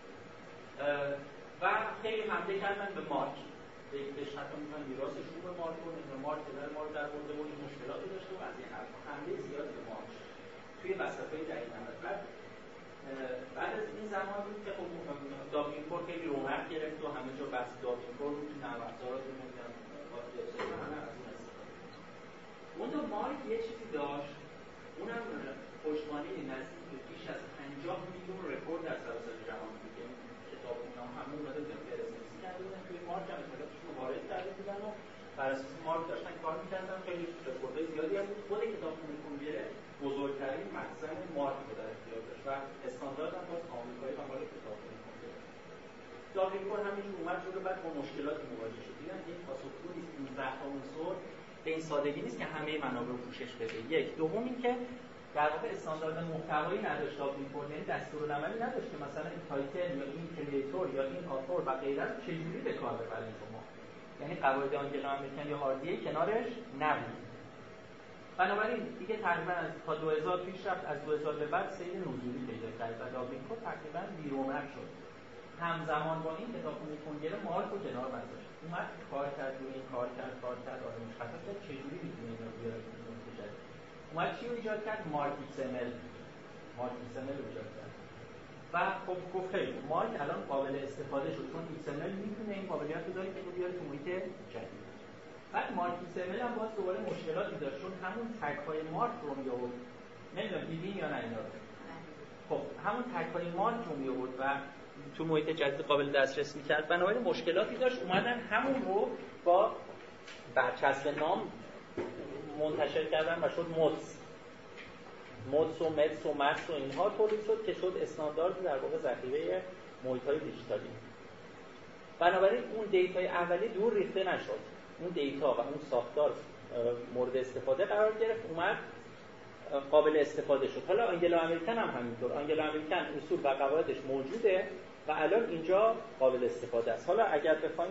و خیلی حمله کردن به مارک. بهش حتی میتونن میراث شوم مارک رو نمیدونم مارک پدر ما رو در برده و این مشکلاتی داشته و از این حرفا حمله زیادی به مارک توی وسطای دهه 90. بعد از این زمان بود که خب دابلینکو خیلی رونق گرفت و همه جا بحث دابلینکو رو تو نرم افزارات نمیدونم همه از اون استفاده کرد. اون مارک یه چیزی داشت، اونم پشتوانه نزدیک به بیش از 50 میلیون رکورد در سراسر جهان بود که کتابخونه‌ها همون اومده بودن فهرست‌نویسی کرده بودن توی مارک هم اطلاعاتشون رو وارد کرده بودن و بر اساس مارک داشتن کار می‌کردن. خیلی رکوردهای زیادی هم بود. خود کتابخونه کنگره بزرگترین مخزن مارک رو در اختیار داشت و استاندارد هم باز آمریکایی و مال کتابخونه کنگره. دابلینکو همینجور اومد جلو، بعد با مشکلاتی مواجه شد. دیدن یک پاسخگو نیست، 15 تا عنصر به این سادگی نیست که همه منابع رو پوشش بده. یک دوم این که در واقع استاندارد محتوایی نداشت، دابلینکو یعنی دستورالعملی نداشت که مثلا این تایتل یا این کریئتور یا این آتور و غیره رو چجوری به کار ببرید شما. یعنی قواعد آنگلو امریکن یا RDA کنارش نبود. بنابراین دیگه تقریبا از تا 2000 پیش رفت، از 2000 به بعد سیر نزولی پیدا کرد و دابلینکو تقریبا بی‌رونق شد. همزمان با این کتابخونه کنگره مارک رو کنار گذاشت. اومد کار کرد روی این کار کرد آرامش خطا کرد چجوری میتونه اینا بیاره منتج. اومد چی رو ایجاد کرد؟ مارک XML رو ایجاد کرد. و خب گفت خیلی مارک الان قابل استفاده شد چون XML میتونه این قابلیت رو داره که رو بیاره تو محیط جدید. بعد مارک XML هم باز دوباره مشکلاتی داشت چون همون تگ های مارک رو می آورد. نمیدونم دیدین یا نه اینا رو. خب همون تگ های مارک رو می آورد و تو محیط جدید قابل دسترس می‌کرد. بنابراین مشکلاتی داشت، اومدن همون رو با برچسب نام منتشر کردن و شد مودس و مدس و مدس و اینها تولید شد که شد استاندارد در واقع ذخیره محیط‌های دیجیتالی. بنابراین اون دیتای اولیه دور ریخته نشد. اون دیتا و اون ساختار مورد استفاده قرار گرفت، اومد قابل استفاده شد. حالا آنگلو امریکن هم همینطور. آنگلو امریکن اصول و قواعدش موجوده و الان اینجا قابل استفاده است. حالا اگر بخوایم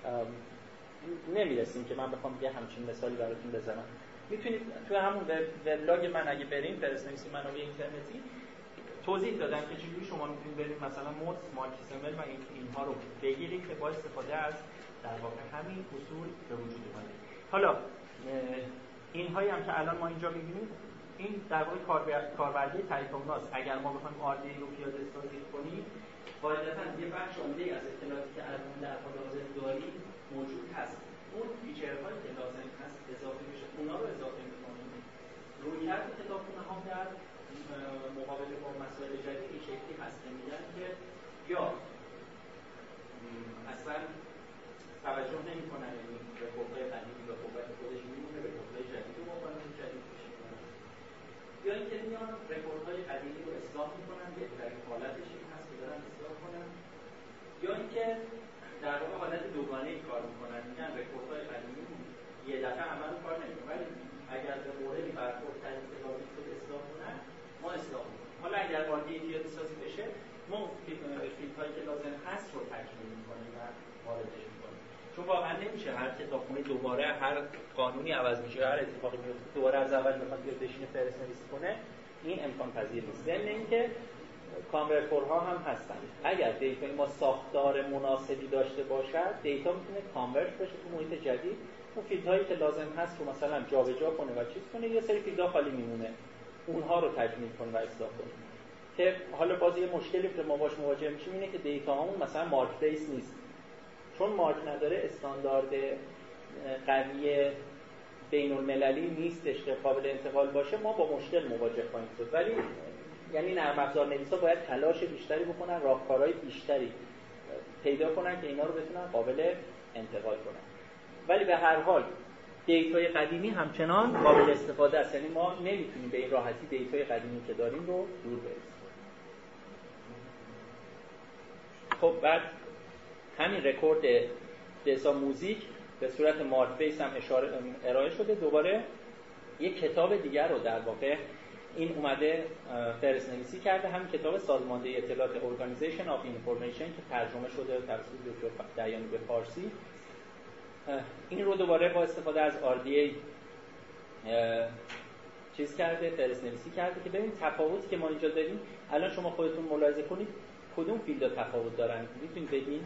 نمیرسیم که من بخوام یه همچین مثالی براتون بزنم. میتونید تو همون وبلاگ من اگه بریم فهرست‌نویسی منابع اینترنتی توضیح دادم که چجوری شما میتونید برید مثلا مود مالتیسمل و اینها رو بگیرید که با استفاده از در واقع همین اصول به وجود اومده. حالا اینهایی هم که الان ما اینجا می‌بینیم این در واقع کاربردی تریکومناست. اگر ما بخوایم RDA رو پیاده سازی کنیم قاعدتاً یه بخش عمده از اطلاعاتی که الان در حال حاضر داریم موجود هست. اون فیچرهایی که لازم هست اضافه بشه اونا رو اضافه می‌کنیم. رویکرد کتابخونه ها در مقابله با مسائل جدید این شکلی هست که میگن که یا اصلا توجه نمی‌کنن، یعنی رکوردهای قدیمی به قوت خودش میمونه، رکوردهای جدید رو با قانون جدید میشه، یا اینکه میان رکوردهای قدیمی رو اصلاح میکنن، بهترین حالتش این هست که دارن اصلاح کنن، یا اینکه در واقع حالت دوگانه‌ای کار میکنن، میگن رکوردهای قدیمی یه دفعه عمل کار نمیکنه، ولی اگر به موردی برخورد کردیم که لازم شد اصلاح کنن ما اصلاح میکنیم. حالا اگر واقعی پیاده سازی بشه ما فیلدهایی که لازم هست رو تکمیل میکنیم و واردش میکنیم، چون واقعا نمیشه هر کتابخونه دوباره هر قانونی عوض میشه، هر اتفاقی میفته دوباره از اول بخواد بیاد بشینه فهرست نویسی کنه، این امکان پذیر نیست. ضمن اینکه کانورتورها هم هستن. اگر دیتای ما ساختار مناسبی داشته باشد دیتا میتونه کانورت بشه تو محیط جدید، اون فیلدهایی که لازم هست رو مثلا جابجا کنه و چیز کنه، یه سری فیلدها خالی میمونه اونها رو تکمیل کنه و اصلاح کنه. که حالا باز یه مشکلی که ما باش مواجه میشیم اینه که دیتاهامون مثلا مارک بیس نیست، چون مارک نداره استاندارد قوی بین‌المللی نیستش که قابل انتقال باشه، ما با مشکل مواجه خواهیم شد. ولی یعنی نرم افزار نویسا باید تلاش بیشتری بکنن، راهکارهای بیشتری پیدا کنن که اینا رو بتونن قابل انتقال کنن. ولی به هر حال دیتای قدیمی همچنان قابل استفاده است، یعنی ما نمیتونیم به این راحتی دیتای قدیمی که داریم رو دور برسیم. خب بعد همین رکورد دسا موزیک به صورت مارک بیس هم ارائه شده. دوباره یک کتاب دیگر رو در واقع این اومده فهرست نویسی کرده، همین کتاب سازماندهی اطلاعات Organization of Information که ترجمه شده توسط دکتر دیانی به فارسی. این رو دوباره با استفاده از RDA چیز کرده، فهرست نویسی کرده که ببین تفاوتی که ما اینجا داریم. الان شما خودتون ملاحظه کنید کدوم فیلدها تفاوت دارن، میتونید بگین؟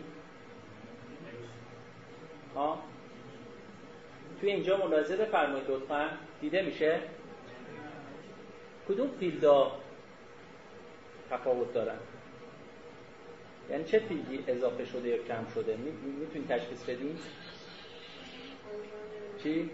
توی اینجا ملاحظه بفرمایید لطفاً، دیده میشه کدوم فیلدها تفاوت دارن، یعنی چه فیلدی اضافه شده یا کم شده، میتونید تشخیص بدین؟ چی؟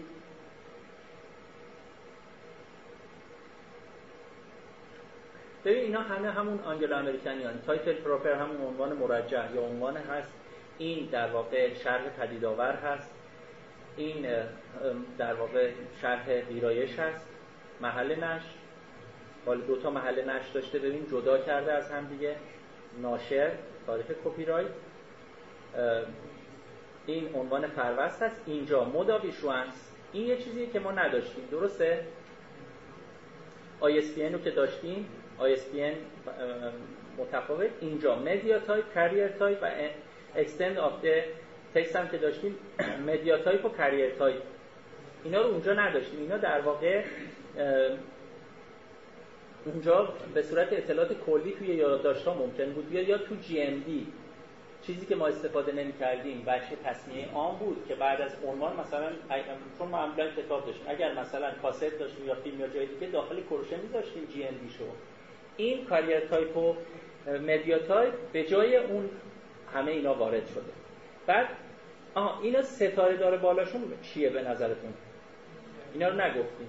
ببین اینا همون آنگلو امریکانیان، تایتل پراپر همون عنوان مرجع یا عنوان هست، این در واقع شرح پدیدآور هست، این در واقع شرح ویرایش هست، محل نشر، حالا دوتا محل نشر داشته ببین جدا کرده از هم دیگه، ناشر، تاریخ کپی رایت، این عنوان فروست هست، اینجا مود آف ایشوانس، این یه چیزیه که ما نداشتیم، درسته؟ ISBN رو که داشتیم، ISBN متفاوت، اینجا مدیا تایپ، کریر تایپ و اکستند آف د تکست هم که داشتیم، مدیا تایپ و کریر تایپ، اینا رو اونجا نداشتیم. اینا در واقع اونجا به صورت اطلاعات کلی توی یادداشت‌ها ممکن بود بیاد، یا تو GMD چیزی که ما استفاده نمی‌کردیم بچه تصمیه عام بود که بعد از عنوان مثلا چون ما معمولا کتاب داشتیم، اگر مثلا کاست داشتیم یا فیلم یا جای دیگه داخل کروشه می‌ذاشتیم GMD شو، این کاریر تایپ و مدیا تایپ به جای اون همه اینا وارد شده. بعد اینا ستاره داره بالاشون چیه به نظرتون؟ اینا رو نگفتیم.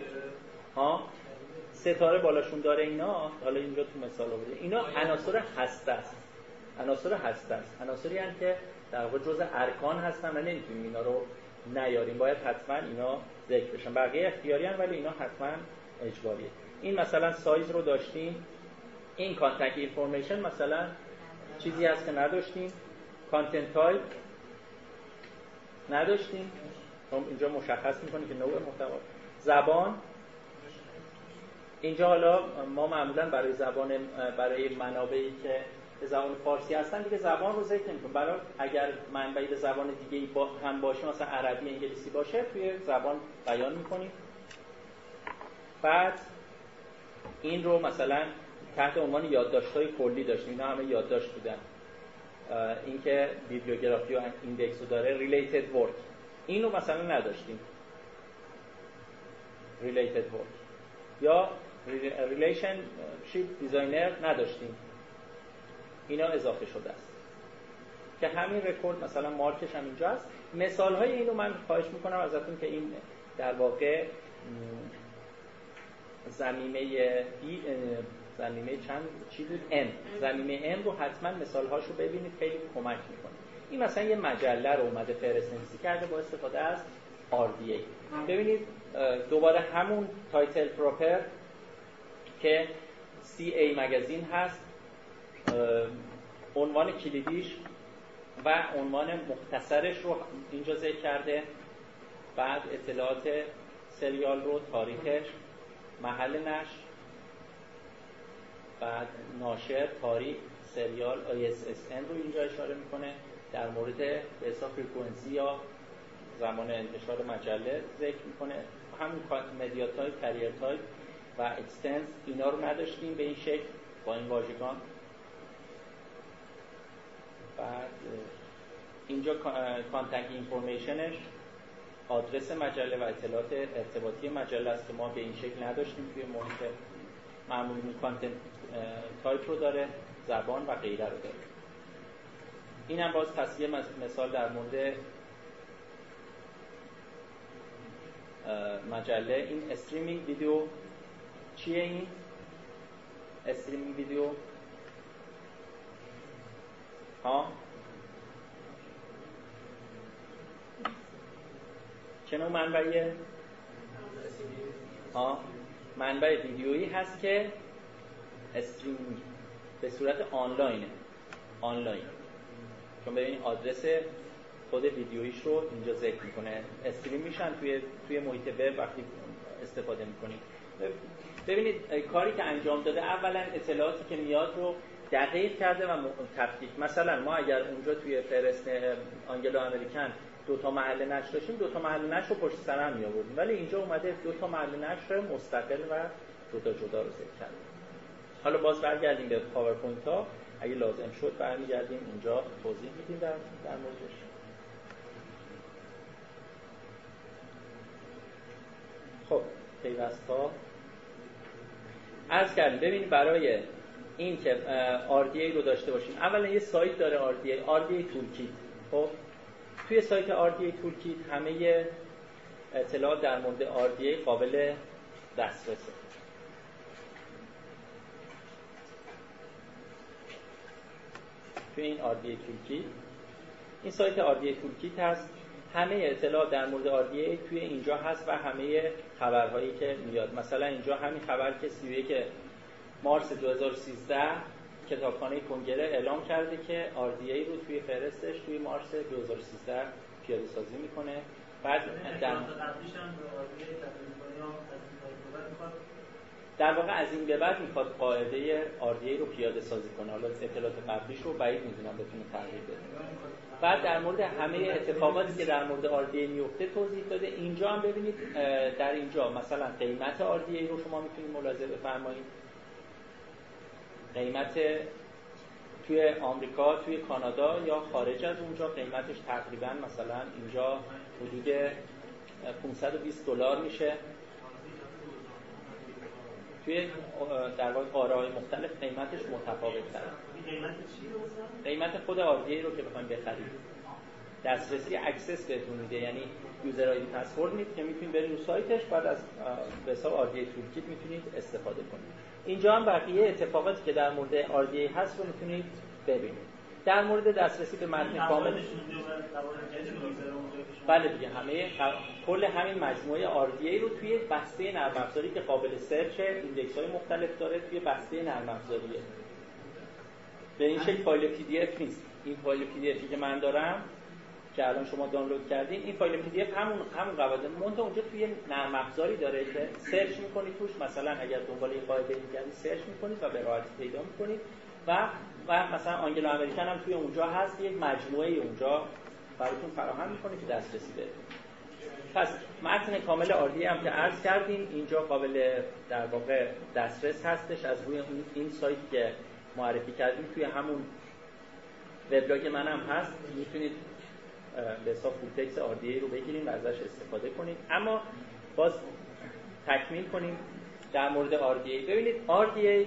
ستاره بالاشون داره اینا، حالا اینجا تو مثال آورده، اینا عناصر هسته است. عناصر هسته است، عناصری هستند که در واقع جزء ارکان هستن و نمیتونیم اینا رو نیاریم، باید حتما اینا ذکر بشن. بقیه اختیاری ان ولی اینا حتما اجباریه. این مثلا سایز رو داشتیم، این کانتنت اینفورمیشن مثلا چیزی هست که نداشتیم، کانتنت تایپ نداشتیم، اینجا مشخص میکنه که نوع محتوا. زبان اینجا حالا ما معمولا برای منابعی که به زبان فارسی هستن دیگه زبان رو ذکر نمی‌کنیم، برای اگر منبعی به زبان دیگه‌ای هم باشه مثلا عربی انگلیسی باشه توی زبان بیان می‌کنیم. بعد این رو مثلا تحت عنوان یادداشت‌های کلی داشتیم، اینا همه یادداشت بودن. اینکه بیبلیوگرافی و ایندکس رو داره، ریلیتد ورک اینو مثلا نداشتیم، ریلیتد ورک یا ریلیشنشیپ دیزاینر نداشتیم، اینا اضافه شده است که همین رکورد مثلا مارکش هم اینجا است. مثال‌های اینو من خواهش میکنم ازتون که این در واقع زمینه چند چی بود؟ زمینه M رو حتما مثال‌هاشو ببینید، خیلی کمک میکنه. این مثلا یه مجله رو اومده فهرست نویسی کرده با استفاده از RDA. ببینید دوباره همون تایتل پروپر که CA مگزین هست، عنوان کلیدیش و عنوان مختصرش رو اینجا ذکر کرده، بعد اطلاعات سریال رو، تاریخش، محل نشر، بعد ناشر، تاریخ، سریال، ISSN رو اینجا اشاره میکنه، در مورد به حساب فرکانسی یا زمان انتشار مجله ذکر میکنه. همون مدیا تایپ، کریر تایپ و اکستنس اینا رو نداشتیم به این شکل با این واژگان. بعد اینجا کانتکت اینفورمیشنش، آدرس مجله و اطلاعات ارتباطی مجله است که ما به این شکل نداشتیم توی محیط معمولی. کانتنت تایپ رو داره، زبان و غیره رو داره. این هم باز تصویه مثال در مورد مجله. این استریمینگ ویدیو چیه؟ این استریمینگ ویدیو چه نوع منبعیه؟ منبع ویدیویی هست که استریمینگ به صورت آنلاین. چون ببینید آدرس خود ویدیویش رو اینجا ذکر میکنه، استریم میشن توی محیط وب وقتی استفاده میکنید. ببینید کاری که انجام داده، اولا اطلاعاتی که میاد رو دقیق کرده و تفکیک. مثلا ما اگر اونجا توی فهرست آنگلو امریکن 2 محل نشر داشتیم، 2 محل نشر رو پشت سر هم میآوردیم، ولی اینجا اومده 2 محل نشر مستقل و جدا رو ذکر کرده. حالا باز برگردیم به پاورپوینت ها، اگه لازم شد برمیگردیم اونجا توضیح میدیم در موردش. خب پیوست ها عرض کردیم. ببینید برای این که RDA رو داشته باشیم، اولا یه سایت داره RDA تولکیت. خب توی سایت RDA تولکیت همه اطلاعات در مورد RDA قابل دسترسه. توی این RDA تولکیت، این سایت RDA تولکیت هست، همه اطلاعات در مورد RDA توی اینجا هست و همه خبرهایی که میاد. مثلا اینجا همین خبر که 31 مارس 2013 کتابخانه کنگره اعلام کرده که RDA رو توی فهرستش توی مارس 2013 پیاده سازی میکنه. بعد در واقع از این به بعد میخواد قاعده RDA رو پیاده سازی کنه. حالا اطلاعات قبلیش رو بعید میدونم بتونه تغییر بده. بعد در مورد همه اتفاقاتی که در مورد RDA میفته توضیح داده. اینجا هم ببینید در اینجا مثلا قیمت RDA رو شما میتونید ملاحظه بفرمایید. قیمت توی آمریکا، توی کانادا یا خارج از اونجا قیمتش تقریبا مثلا اینجا حدود $520 میشه. توی در واقع قاره‌های مختلف قیمتش متفاوت‌تره. قیمت خود RDA رو که بخواید بخرید، دسترسی اکسس بهتون میده، یعنی یوزر آیدی پسورد میده که میتونید برید رو سایتش، بعد از به حساب RDA تولکیت میتونید استفاده کنید. اینجا هم بقیه اتفاقاتی که در مورد RDA هست رو میتونید ببینید. در مورد دسترسی به متن کامل، بله دیگه، کل همین مجموعه RDA رو توی بسته نرم افزاری که قابل سرچ، ایندکس‌های مختلف داره، توی بسته نرم افزاریه. به این شکل فایل PDF نیست. این فایل PDFی که من دارم که الان شما دانلود کردین، این فایل PDF همون قواعد منتها اونجا توی نرم افزاری داره که سرچ می‌کنید توش. مثلا اگر دنبال این قاعده می‌گردید سرچ می‌کنید و به راحتی پیدا می‌کنید و مثلا آنگلو امریکن هم توی اونجا هست، یک مجموعه اونجا براتون فراهم می‌کنه که دسترسی بهتون. پس متن کامل RDA هم که عرض کردیم اینجا قابل در واقع دسترس هستش از روی این سایتی که معرفی کردیم، توی همون وبلاگ من هم هست، میتونید به حساب فول تکست RDA رو بگیریم و ازش استفاده کنیم. اما باز تکمیل کنیم در مورد RDA. ببینید RDA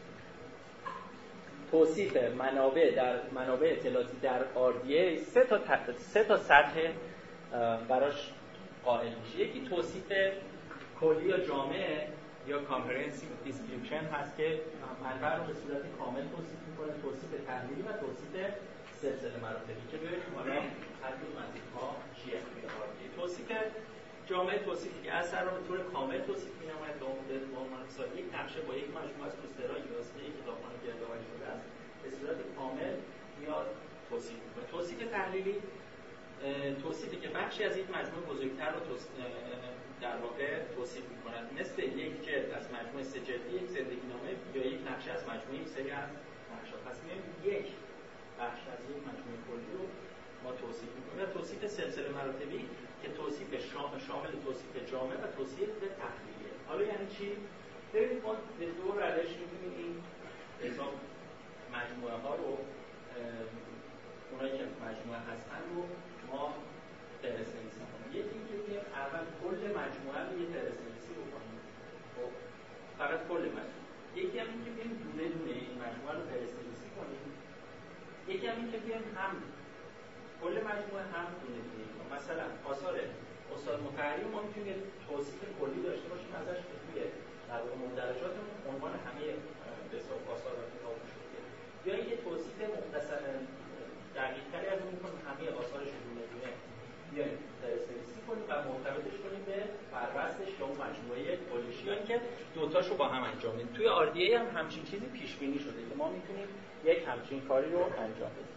توصیف منابع در منابع اطلاعاتی در RDA سه تا سطح براش قائل میشه. یکی توصیف کلی یا جامع یا comprehensive description هست که منبع رو به صورت کامل توصیف میکنه، توصیف تحلیلی و توصیف سلسله مراتبی که ببینید حالا هر کدوم از اینها چیه توی RDA. توصیف جامع توصیفی که اثر رو به طور کامل توصیف می‌نماید به عنوان مثال یک نقشه با یک مجموعه از کوسترهای واسطه یک کتابخانه گردآوری شده است به صورت کامل میاد توصیف می‌کنه. توصیف تحلیلی توصیفی که بخشی از یک مجموعه بزرگتر رو در واقع توصیف می‌کند، مثل یک جلد از مجموعه سه جلدی یک زندگی‌نامه یا یک نقشه از مجموعه یک سری از نقشه‌ها. پس می‌بینیم یک بخش از یک مجموعه کلی رو ما توصیف می‌کنیم. توصیف سلسله مراتبی که توصیف شامل توصیف جامع و توصیف تحلیلیه. حالا یعنی چی؟ ببینید ما به دو روش می‌تونیم این حساب مجموعه ها رو اونایی که مجموعه هستن رو ما فهرست‌نویسی کنیم. یکی اینکه بیایم اول کل مجموعه رو یه فهرست‌نویسی بکنیم. خب فقط کل مجموعه. یکی هم اینکه بیایم دونه دونه این مجموعه رو فهرست‌نویسی کنیم. یکی هم اینکه بیایم هم کل مجموعه هم دونه دونه. مثلا آثار استاد مطهری ما میتونیم توصیف کلی داشته باشیم ازش که توی در واقع مندرجاتمون عنوان همه به حساب آثار و کتابش شده، یا اینکه توصیف مختصر دقیق‌تری از اون می‌کنیم همه آثارش رو دونه دونه بیایم فهرست‌نویسی کنیم و مرتبطش کنیم به فهرستش یا اون مجموعه کلیش، یا اینکه دوتاشو با هم انجام بدیم. توی RDA هم همچین چیزی پیش بینی شده که ما میتونیم یک همچین کاری رو انجام بدیم.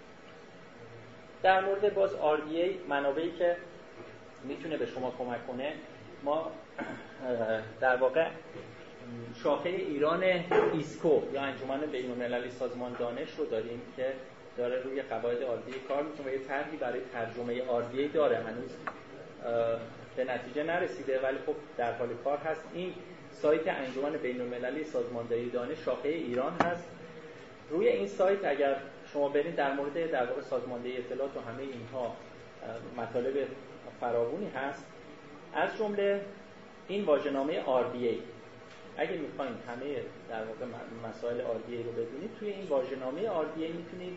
در مورد باز RDA منابعی که میتونه به شما کمک کنه، ما در واقع شاخه ایران ایسکو یا انجمن بین‌المللی سازمان دانش رو داریم که داره روی قواعد RDA کار میکنه و یه طرحی برای ترجمه RDA داره، هنوز به نتیجه نرسیده ولی خب در حال کار هست. این سایت انجمن بین‌المللی سازماندهی دانش شاخه ایران هست. روی این سایت اگر شما برید در مورد در واقع سازماندهی اطلاعات و همه اینها مطالب فراوانی هست، از جمله این واژه‌نامه RDA. اگه می‌خواید همه در واقع مسائل RDA رو بدونید، توی این واژه‌نامه RDA میتونید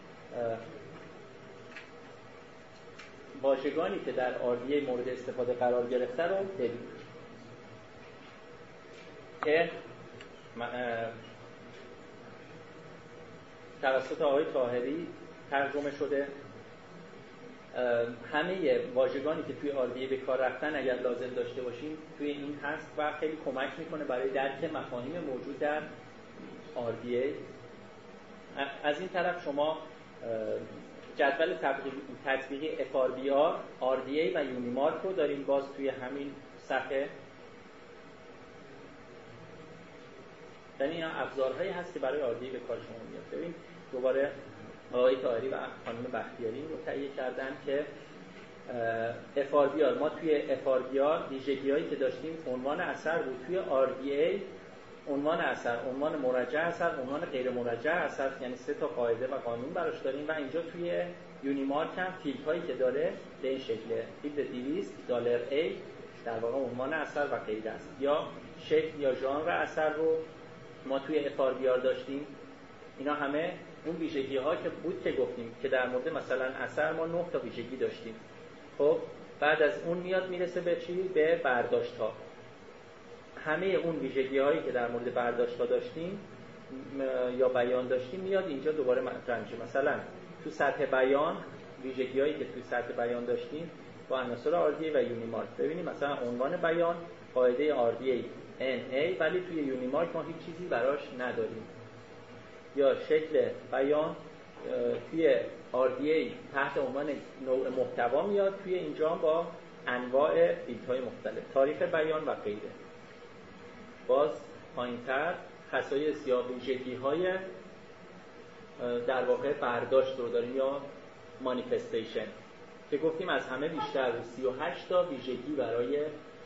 واژگانی که در RDA مورد استفاده قرار گرفته رو ببینید که توسط آقای طاهری ترجمه شده. همه واژگانی که توی RDA به کار رفتن اگر لازم داشته باشیم توی این هست و خیلی کمک میکنه برای درک مفاهیم موجود در RDA. از این طرف شما جدول تطبیقی FRBR، RDA و یونیمارک رو داریم باز توی همین صفحه. یعنی اینا ابزارهایی هست که برای RDA به کار شما میاد. ببین دوباره آقای طاهری و خانم بختیاری رو تهیه کردن که FRBR، ما توی FRBR ویژگی‌هایی که داشتیم عنوان اثر بود، توی RDA عنوان اثر، عنوان مرجع اثر، عنوان غیر مرجع اثر، یعنی 3 تا قاعده و قانون براش داریم. و اینجا توی یونیمارک هم فیلدهایی که داره به این شکله، فیلد 200 $A در واقع عنوان اثر و غیر است، یا شکل یا ژانر اثر رو ما توی FRBR داشتیم. اینا همه اون ویژگی‌ها که بود که گفتیم که در مورد مثلا اثر ما 9 تا ویژگی داشتیم. خب بعد از اون میاد میرسه به چی؟ به برداشت‌ها. همه اون ویژگی‌هایی که در مورد برداشت‌ها داشتیم یا بیان داشتیم میاد اینجا دوباره مطرح میشه. مثلا تو سطح بیان ویژگی‌هایی که تو سطح بیان داشتیم با عناصر RDA و یونیمارک، ببینیم مثلا عنوان بیان قاعده RDA NA ولی توی یونیمارک ما هیچ چیزی براش نداریم. یا شکل بیان توی RDA تحت عنوان نوع محتوا میاد، توی اینجا با انواع فیلدهای مختلف، تاریخ بیان و غیره. باز پایین‌تر خصایص یا ویژگی‌های در واقع برداشت رو داریم یا مانیفستیشن. که گفتیم از همه بیشتر 38 تا ویژگی برای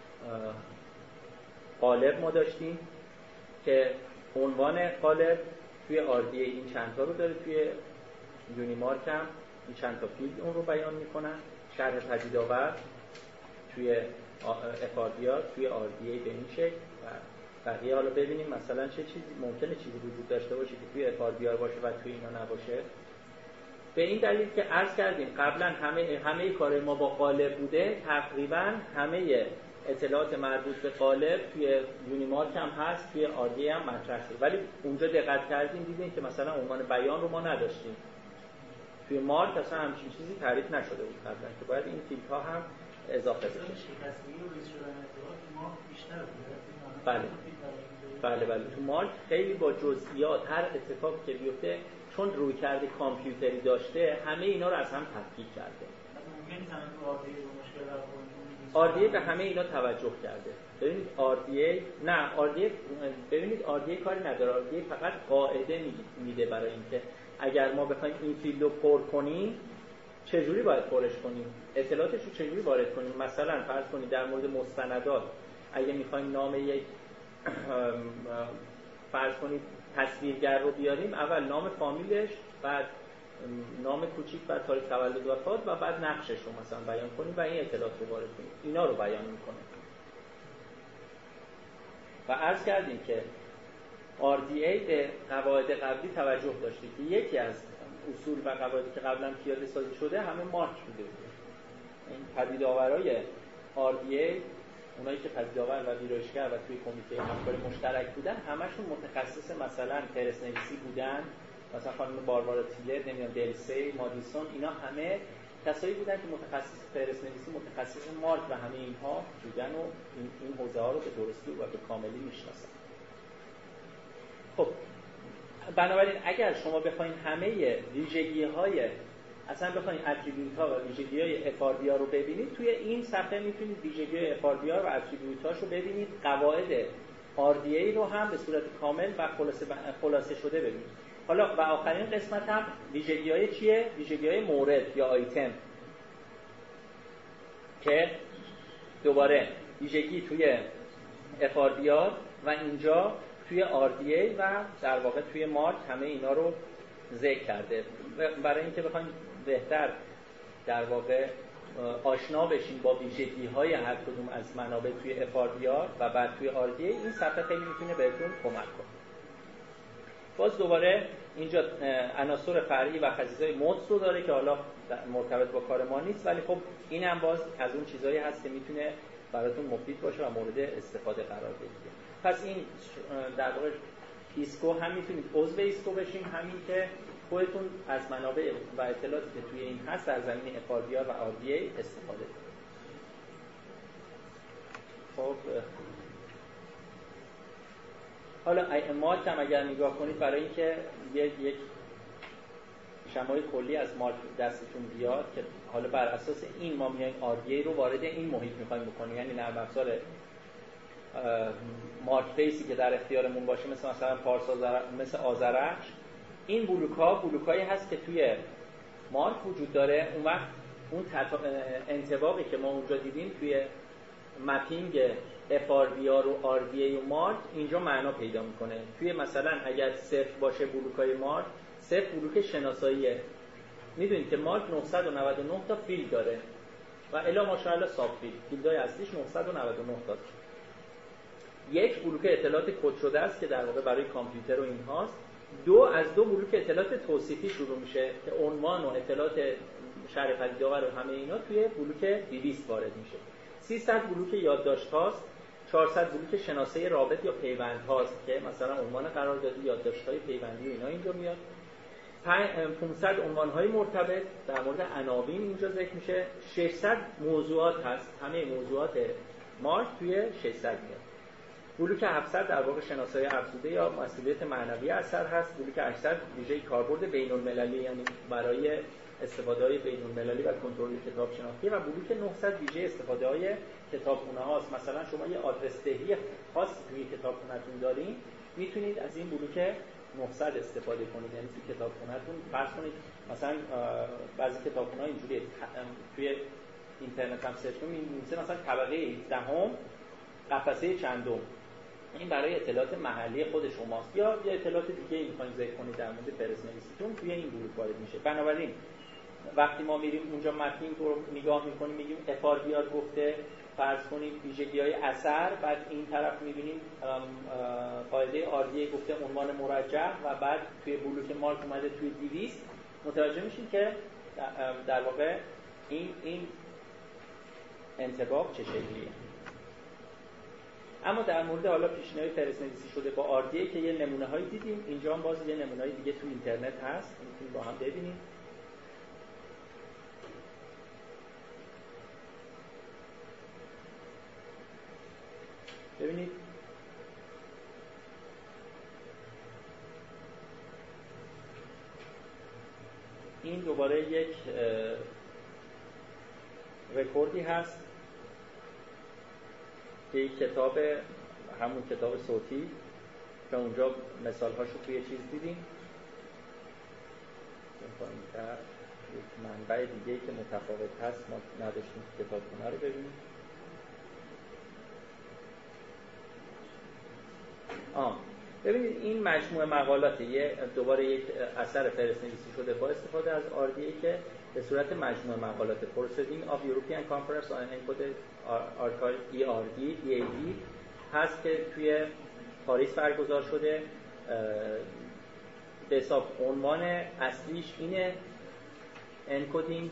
قالب ما داشتیم که عنوان قالب توی آردیه این چند تا رو داره، توی یونیمارک هم این چند تا فیلد اون رو بیان میکنن. شرح پدیدآور توی افاردیار توی آردیه به این شکل و بقیه حالا ببینیم مثلا چه چیزی ممکنه چیزی وجود داشته باشه که توی افاردیار باشه و توی اینا نباشه. به این دلیل که عرض کردیم قبلا همه کار ما با قالب بوده، تقریبا همه اطلاعات مربوط به قالب توی یونیمارک هم هست، توی آردیه هم مطرح شده، ولی اونجا دقت کردیم دیدیم که مثلا عنوان بیان رو ما نداشتیم. توی مارک اصلا همچین چیزی تعریف نشده بود قبلا که باید این فیلد ها هم اضافه بشه. بله تو مارک خیلی با جزئیات هر اتفاقی که بیفته چون روی کرده کامپیوتری داشته همه اینا رو از هم تفکیک کرده. آردیه به همه اینا توجه کرده. ببینید آردیه کاری نداره. آردیه فقط قاعده میده برای اینکه اگر ما بخوایم این فیلد رو پر کنیم چجوری باید پرش کنیم، اطلاعاتش رو چجوری وارد کنیم. مثلا فرض کنید در مورد مستندات اگه میخوایم نام یک فرض کنید تصویرگر رو بیاریم، اول نام فامیلش، بعد نام کوچیک، بعد تاریخ تولد و وفات و بعد نقشش رو مثلا بیان کنیم و این اطلاعات رو وارد کنیم. اینا رو بیان میکنه. و عرض کردیم که RDA به قواعد قبلی توجه داشته که یکی از اصول و قواعدی که قبلا پیاده سازی شده همه مارک بوده. این پدیدآورای RDA، اونایی که پدیدآور و ویرایشگر و توی کمیته همکاری مشترک بودن، همشون متخصص مثلا فهرست نویسی بودن. مثلا خانم باربارا تیلر، نمیدونم دلسی، مادیسون، اینا همه کسایی بودن که متخصص فهرست نویسی، متخصص مارک و همه اینها بودن و این حوزه ها رو به درستی و به کاملی میشناسن. خب بنابراین اگر شما بخواید همه ویژگی‌های اصلا بخواید اتریبیوت‌ها و ویژگی‌های FRBR رو ببینید، توی این صفحه میتونید ویژگی‌های FRBR و اتریبیوت‌هاش رو ببینید. قواعد RDA رو هم به صورت کامل و خلاصه شده ببینید. حالا و آخرین قسمت هم ویژگی‌های چیه؟ ویژگی‌های مورد یا آیتم که دوباره ویژگی توی FRBR و اینجا توی RDA و در واقع توی مارک همه اینا رو ذکر کرده. برای اینکه بخوایم بهتر در واقع آشنا بشیم با ویژگی‌های هر کدوم از منابع توی FRBR و بعد توی RDA، این صفحه خیلی میتونه بهتون کمک کنه. باز دوباره اینجا عناصر فرعی و خصیصه‌های مودز رو داره که حالا مرتبط با کار ما نیست، ولی خب این هم باز از اون چیزایی هست که میتونه براتون مفید باشه و مورد استفاده قرار بگیره. پس این در واقع ایسکو هم میتونید عضو ایسکو بشین، همین که خودتون از منابع و اطلاعاتی که توی این هست در زمینه FRBR و RDA استفاده کنید. خب حالا مارک هم اگر نگاه کنید، برای اینکه یک شمای کلی از مارک دستتون بیاد که حالا بر اساس این ما میایم RDA رو وارد این محیط میخوایم بکنیم، یعنی نرم افزار مارک بیسی که در اختیارمون باشه، مثلا پارس مثل آذرخش. این بلوکایی هست که توی مارک وجود داره. اون وقت اون انطباقی که ما اونجا دیدیم توی مپینگ FRBR و RDA و مارک اینجا معنا پیدا میکنه. توی مثلا اگر صفر باشه بلوکای مارک، صفر بلوک شناساییه. میدونید که مارک 999 تا فیلد داره و الا ماشاءالله ساب فیلدهای اصلیش 999 تا. یک بلوک اطلاعات کد شده است که در واقع برای کامپیوتر و اینهاست. از دو بلوک اطلاعات توصیفی شروع میشه که عنوان و اطلاعات شرح پدیدآور و همه اینا توی بلوک 200 وارد میشه. 300 بلوک یادداشت هاست. 400 بلوک شناسه رابط یا پیوند هاست که مثلا عنوان قراردادی، یادداشت های پیوندی و اینا اینجا میاد. 500 عنوان های مرتبط در مورد عناوین اینجا ذکر میشه. 600 موضوعات هست. همه موضوعات مارک توی 600 میاد. بلوک 700 در واقع شناسایی افزوده یا مسئولیت معنوی اثر هست. بلوک 800 ویژه کاربرد بین‌المللی، یعنی برای استفاده‌های بین‌المللی و کنترل کتاب شناختی. و بلوک 900 ویژه استفاده‌های کتابخونه هاست. مثلا شما یه آدرس دهی خاص توی کتابخونه‌تون دارین، میتونید از این بلوک 900 استفاده کنید. یعنی توی کتابخونه‌تون فرض کنید مثلا بعضی کتابخونه‌ها اینجوریه، توی اینترنت هم سرچ کنید می‌نویسه مثلا طبقه 18ام قفسه چندم. این برای اطلاعات محلی خود شماست، یا یه اطلاعات دیگه می‌خواید ذکر کنید در مورد فهرست‌نویسیتون توی این گروه وارد میشه. بنابراین وقتی ما میریم اونجا متن رو نگاه می‌کنیم میگیم افاردیار گفته فرض کنید ویژگی‌های اثر، بعد این طرف می‌بینیم قاعده آردیه گفته عنوان مرجح و بعد توی بلوک مارک اومده توی 200 متوجه میشیم که در واقع این انطباق چه شکلیه. اما در مورد حالا پیشینه‌های فهرست‌نویسی شده با آردیه که یه نمونه‌هایی دیدیم، اینجا هم باز یه نمونه‌های دیگه تو اینترنت هست میتونید با هم ببینید. ببینید این دوباره یک رکوردی هست که یک کتاب، همون کتاب صوتی که اونجا مثال‌هاشو توی چیز دیدیم، در یک منبع دیگه‌ای که متفاوت هست ما نداشتیم که کتابخونه رو ببینیم. ببینید این مجموعه مقالات دوباره یک اثر فهرست‌نویسی شده با استفاده از آردیه که به صورت مجموعه مقالات Proceedings of European Conference on Encoded Archive EAD هست که توی پاریس برگزار شده. به حساب عنوان اصلیش اینه Encoding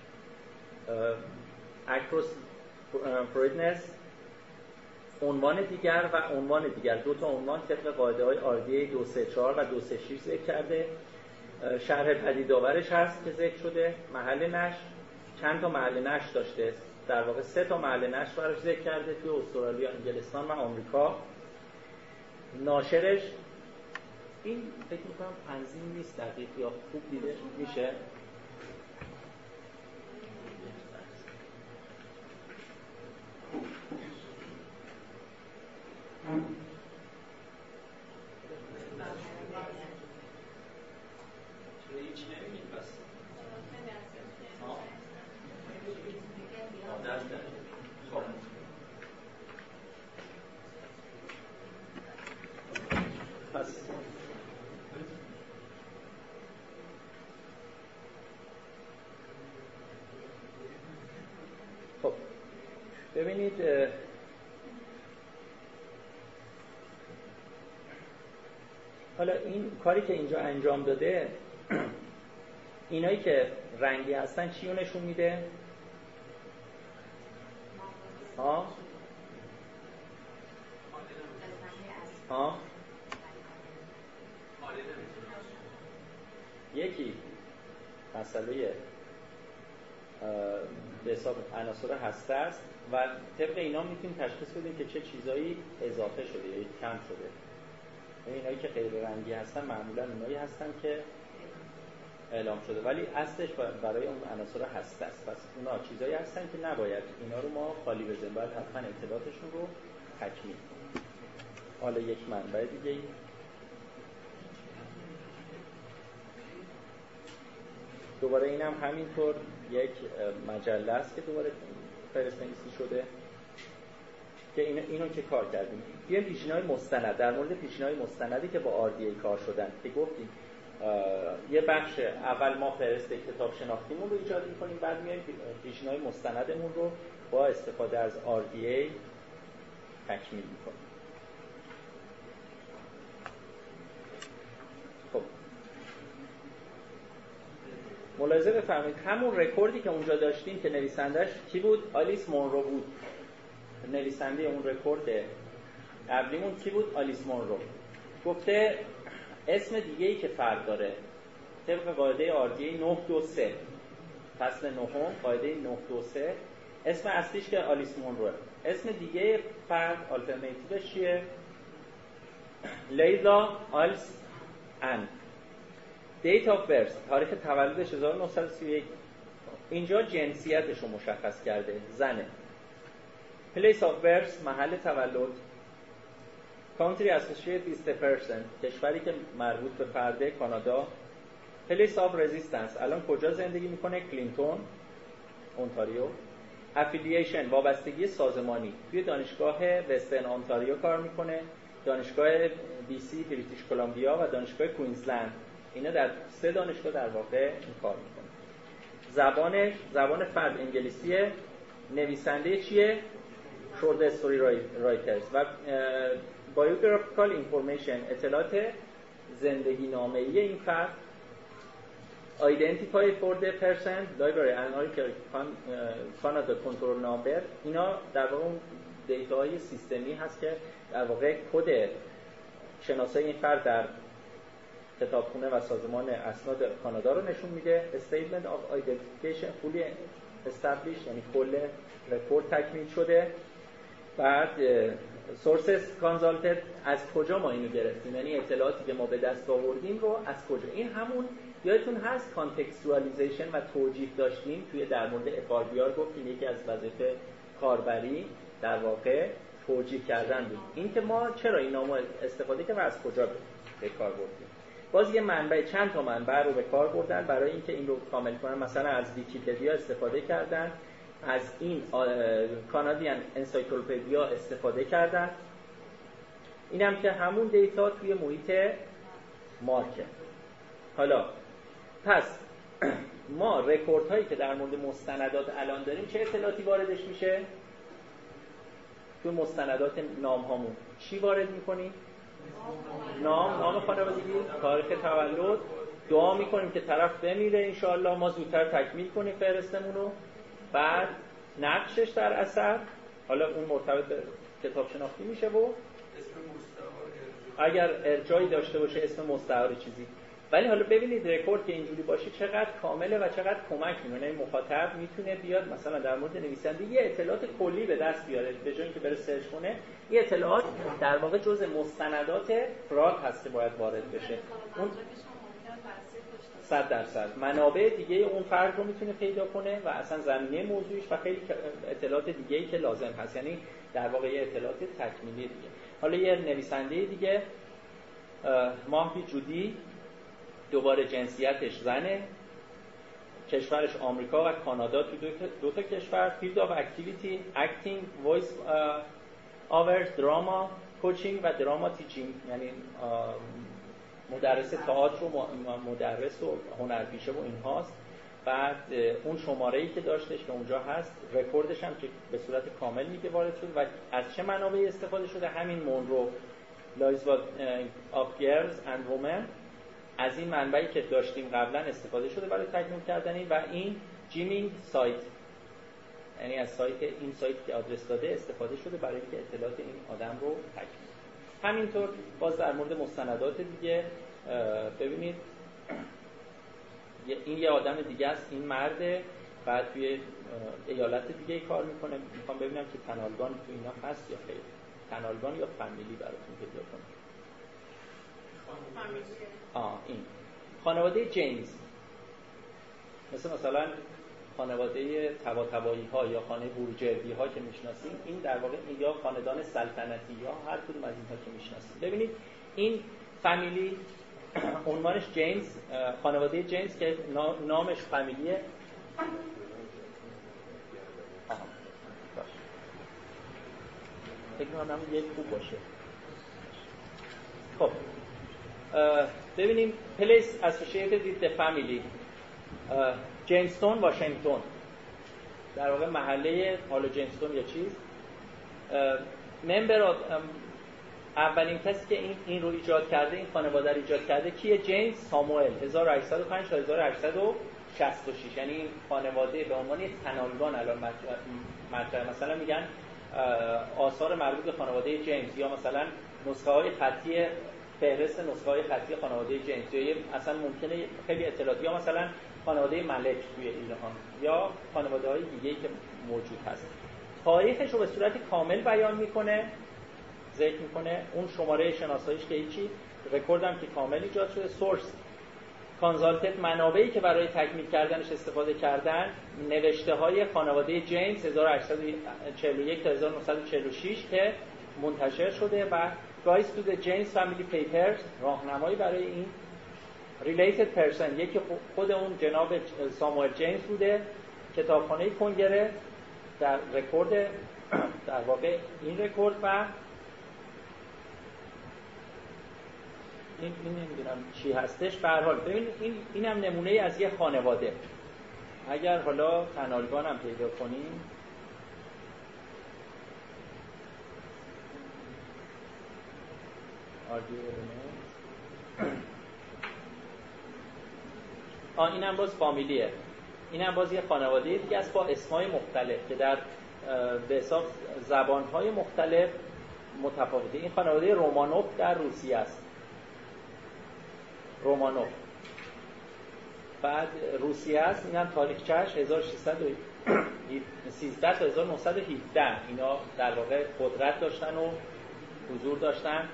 Across Provenance. عنوان دیگر و عنوان دیگر، دو تا عنوان طبق قاعده‌های آردیه 234 و 236 ذکر کرده. شرح پدیدآورش هست که ذکر شده. محل نشر چند تا محل نشر داشته، در واقع 3 تا محل نشر براش ذکر کرده توی استرالیا، انگلستان و آمریکا. ناشرش این فکر می‌کنم تنظیم نیست دقیق، یا خوب دیده میشه. خب ببینید حالا این کاری که اینجا انجام داده، اینایی که رنگی هستن چی رو نشون میده؟ یکی مسئله به حساب عناصر هسته است و طبق اینا میتونیم تشخیص بدیم که چه چیزایی اضافه شده یا کم شده. اینایی که غیر رنگی هستن معمولا اونایی هستن که اعلام شده، ولی اصلش برای اون عناصر هسته است. پس اونا چیزایی هستن که نباید اینا رو ما خالی بزنیم، باید حتما اطلاعاتشون رو تکمیل کنیم. حالا یک منبع دیگه دوباره اینم همینطور یک مجله است که دوباره فهرست‌نویسی شده که اینو که کار کردیم. بیایم پیشینه‌های مستند، در مورد پیشینه‌های مستندی که با آردیه کار شدن که گفتیم یه بخش اول ما فهرست کتاب شناختیمون رو ایجاد می‌کنیم، بعد میایم پیشینه‌های مستندمون رو با استفاده از آردیه تکمیل می‌کنیم. خب ملاحظه بفرمایید همون رکوردی که اونجا داشتیم که نویسندش کی بود؟ آلیس مونرو بود. نویسنده اون رکورد قبلیمون کی بود؟ آلیس مونرو. گفته اسم دیگه‌ای که فرد داره طبق قاعده آردیه 923 فصل 9 قاعده 923 اسم اصلیش که آلیس مونروه. اسم دیگه فرد آلترناتیوش چیه؟ لیزا آلس ان. دیت آف برث تاریخ تولدش 1931. اینجا جنسیتش رو مشخص کرده، زنه. پلیس آف برث محل تولد country associated with the person، کشوری که مربوط به فرده، کانادا. place of residence، الان کجا زندگی میکنه؟ کلینتون، اونتاریو. affiliation، وابستگی سازمانی، توی دانشگاه وسترن اونتاریو کار میکنه، دانشگاه بی سی بریتیش کلمبیا و دانشگاه کوینزلند. اینا در 3 دانشگاه در واقع این کار میکنه. زبان فرد انگلیسیه. نویسنده چیه؟ شورت استوری رایترز. و بایوگرافیکال اینفورمیشن، اطلاعات زندگی نامه‌ای این فرد. identify for the person library and Canada control number. اینا در واقع اون دیتاهای سیستمی هست که در واقع کد شناسایی این فرد در کتابخونه و سازمان اسناد کانادا رو نشون میده. statement of identification fully established، یعنی کل رکورد تکمیل شده. بعد sources consulted، از کجا ما اینو گرفتیم، یعنی اطلاعاتی که ما به دست آوردیم رو از کجا. این همون یادتون هست کانتکستوالایزیشن و توجیه داشتیم توی در مورد FRBR، گفتیم یکی از وظایف کاربری در واقع توجیه کردن بود. این که ما چرا این نامو استفاده کردیم و از کجا به کار بردیم. باز یه منبع، چند تا منبع رو به کار بردن برای اینکه این رو کامل کنن. مثلا از ویکی‌پدیا استفاده کردن، از این کانادین انسایکلوپدیا استفاده کردن. اینم که همون دیتا توی محیط مارکه. حالا پس ما رکورد هایی که در مورد مستندات الان داریم چه اطلاعاتی واردش میشه؟ توی مستندات نام هامون چی وارد میکنیم؟ نام خانوادگی، تاریخ تولد. دعا میکنیم که طرف بمیره انشاءالله ما زودتر تکمیل کنیم فهرستمون رو. بعد نقشش در اثر، حالا اون مرتبط به کتاب شناختی میشه و اگر ارجاعی داشته باشه اسم مستعار چیزی. ولی حالا ببینید رکورد که اینجوری باشه چقدر کامله و چقدر کمک میکنه. مخاطب میتونه بیاد مثلا در مورد نویسنده یه اطلاعات کلی به دست بیاره، به جای اینکه بره سرچ کنه. یه اطلاعات در واقع جزء مستندات فراد هست که باید وارد بشه. اون 100% منابع دیگه اون فرد رو میتونه پیدا کنه و اصلا زمینه موضوعش و خیلی اطلاعات دیگه‌ای که لازم هست، یعنی در واقع اطلاعات تکمیلی دیگه. حالا یه نویسنده دیگه، ماهی جودی، دوباره جنسیتش زنه، کشورش آمریکا و کانادا، تو دو تا کشور. فیلد آف اکتیویتی اکتینگ، وایس آورز، دراما، کوچینگ و دراما تیچینگ، یعنی مدرس تئاتر و مدرس و هنرپیشه و اینهاست. بعد اون شماره‌ای که داشتش که اونجا هست، رکوردش هم که به صورت کامل میگه وارد شد و از چه منابعی استفاده شده. همین مونرو لایز آف گرلز اند وومن، از این منبعی که داشتیم قبلا استفاده شده برای تکمیل کردن و این جیمینگ سایت، یعنی از این سایت که آدرس داده استفاده شده برای اینکه اطلاعات این آدم رو تکمیل. همینطور باز در مورد مستندات دیگه ببینید این یه آدم دیگه است، این مرده، بعد توی ایالت دیگه کار میکنه. میخوام ببینم که تنالگان تو اینا هست یا خیر. تنالگان یا فامیلی براتون پیدا کنم. این خانواده جیمز، مثلا خانواده طباطبایی ها یا خانه بورجردی ها که میشناسیم، این در واقع یا خاندان سلطنتی یا هر کدوم از اینها که میشناسیم. ببینید این فامیلی عنوانش جیمز، خانواده جیمز که نامش فامیلیه. فکر کنم یک خوب باشه. خب ببینیم place associated with the family، جیمستون واشنگتن، در واقع محله حالا جیمستون یا چیز. ممبر اولین کسی که این رو ایجاد کرده، این خانواده رو ایجاد کرده کیه؟ جیمز ساموئل 1805 تا 1866. یعنی این خانواده به عنوان تنالگان الان مطرح، مثلا میگن آثار مربوط به خانواده جیمز یا مثلا نسخه های خطی، فهرست نسخه های خطی خانواده جیمز، یا اصلا ممکنه خیلی اطلاعات، یا مثلا خانواده ملک توی ایران یا خانواده های دیگه‌ای که موجود هست. تاریخش رو به صورت کامل بیان میکنه، ذکر میکنه. اون شماره شناساییش که هیچی، رکوردم که کامل ایجاد شده. سورس کانزالتد، منابعی که برای تکمیل کردنش استفاده کردن، نوشته های خانواده جیمز 1841 تا 1946 که منتشر شده و Guides to the James Family Papers راهنمایی برای این Related Person، یکی خود اون جناب ساموئل جیمز بوده، کتابخانه کنگره در رکورد در واقع این رکورد و این نمیدونم چی هستش. به هر حال ببین اینم نمونه از یه خانواده. اگر حالا تنالگان هم پیدا کنیم اینم باز فامیلیه، اینم باز یه خانواده دیگه است با اسمای مختلف که در به حساب زبانهای مختلف متفاوته. این خانواده رومانوف در روسیه است. رومانوف بعد روسیه است. اینم تاریخچه‌اش 1613 تا 1917 اینا در واقع قدرت داشتن و حضور داشتن.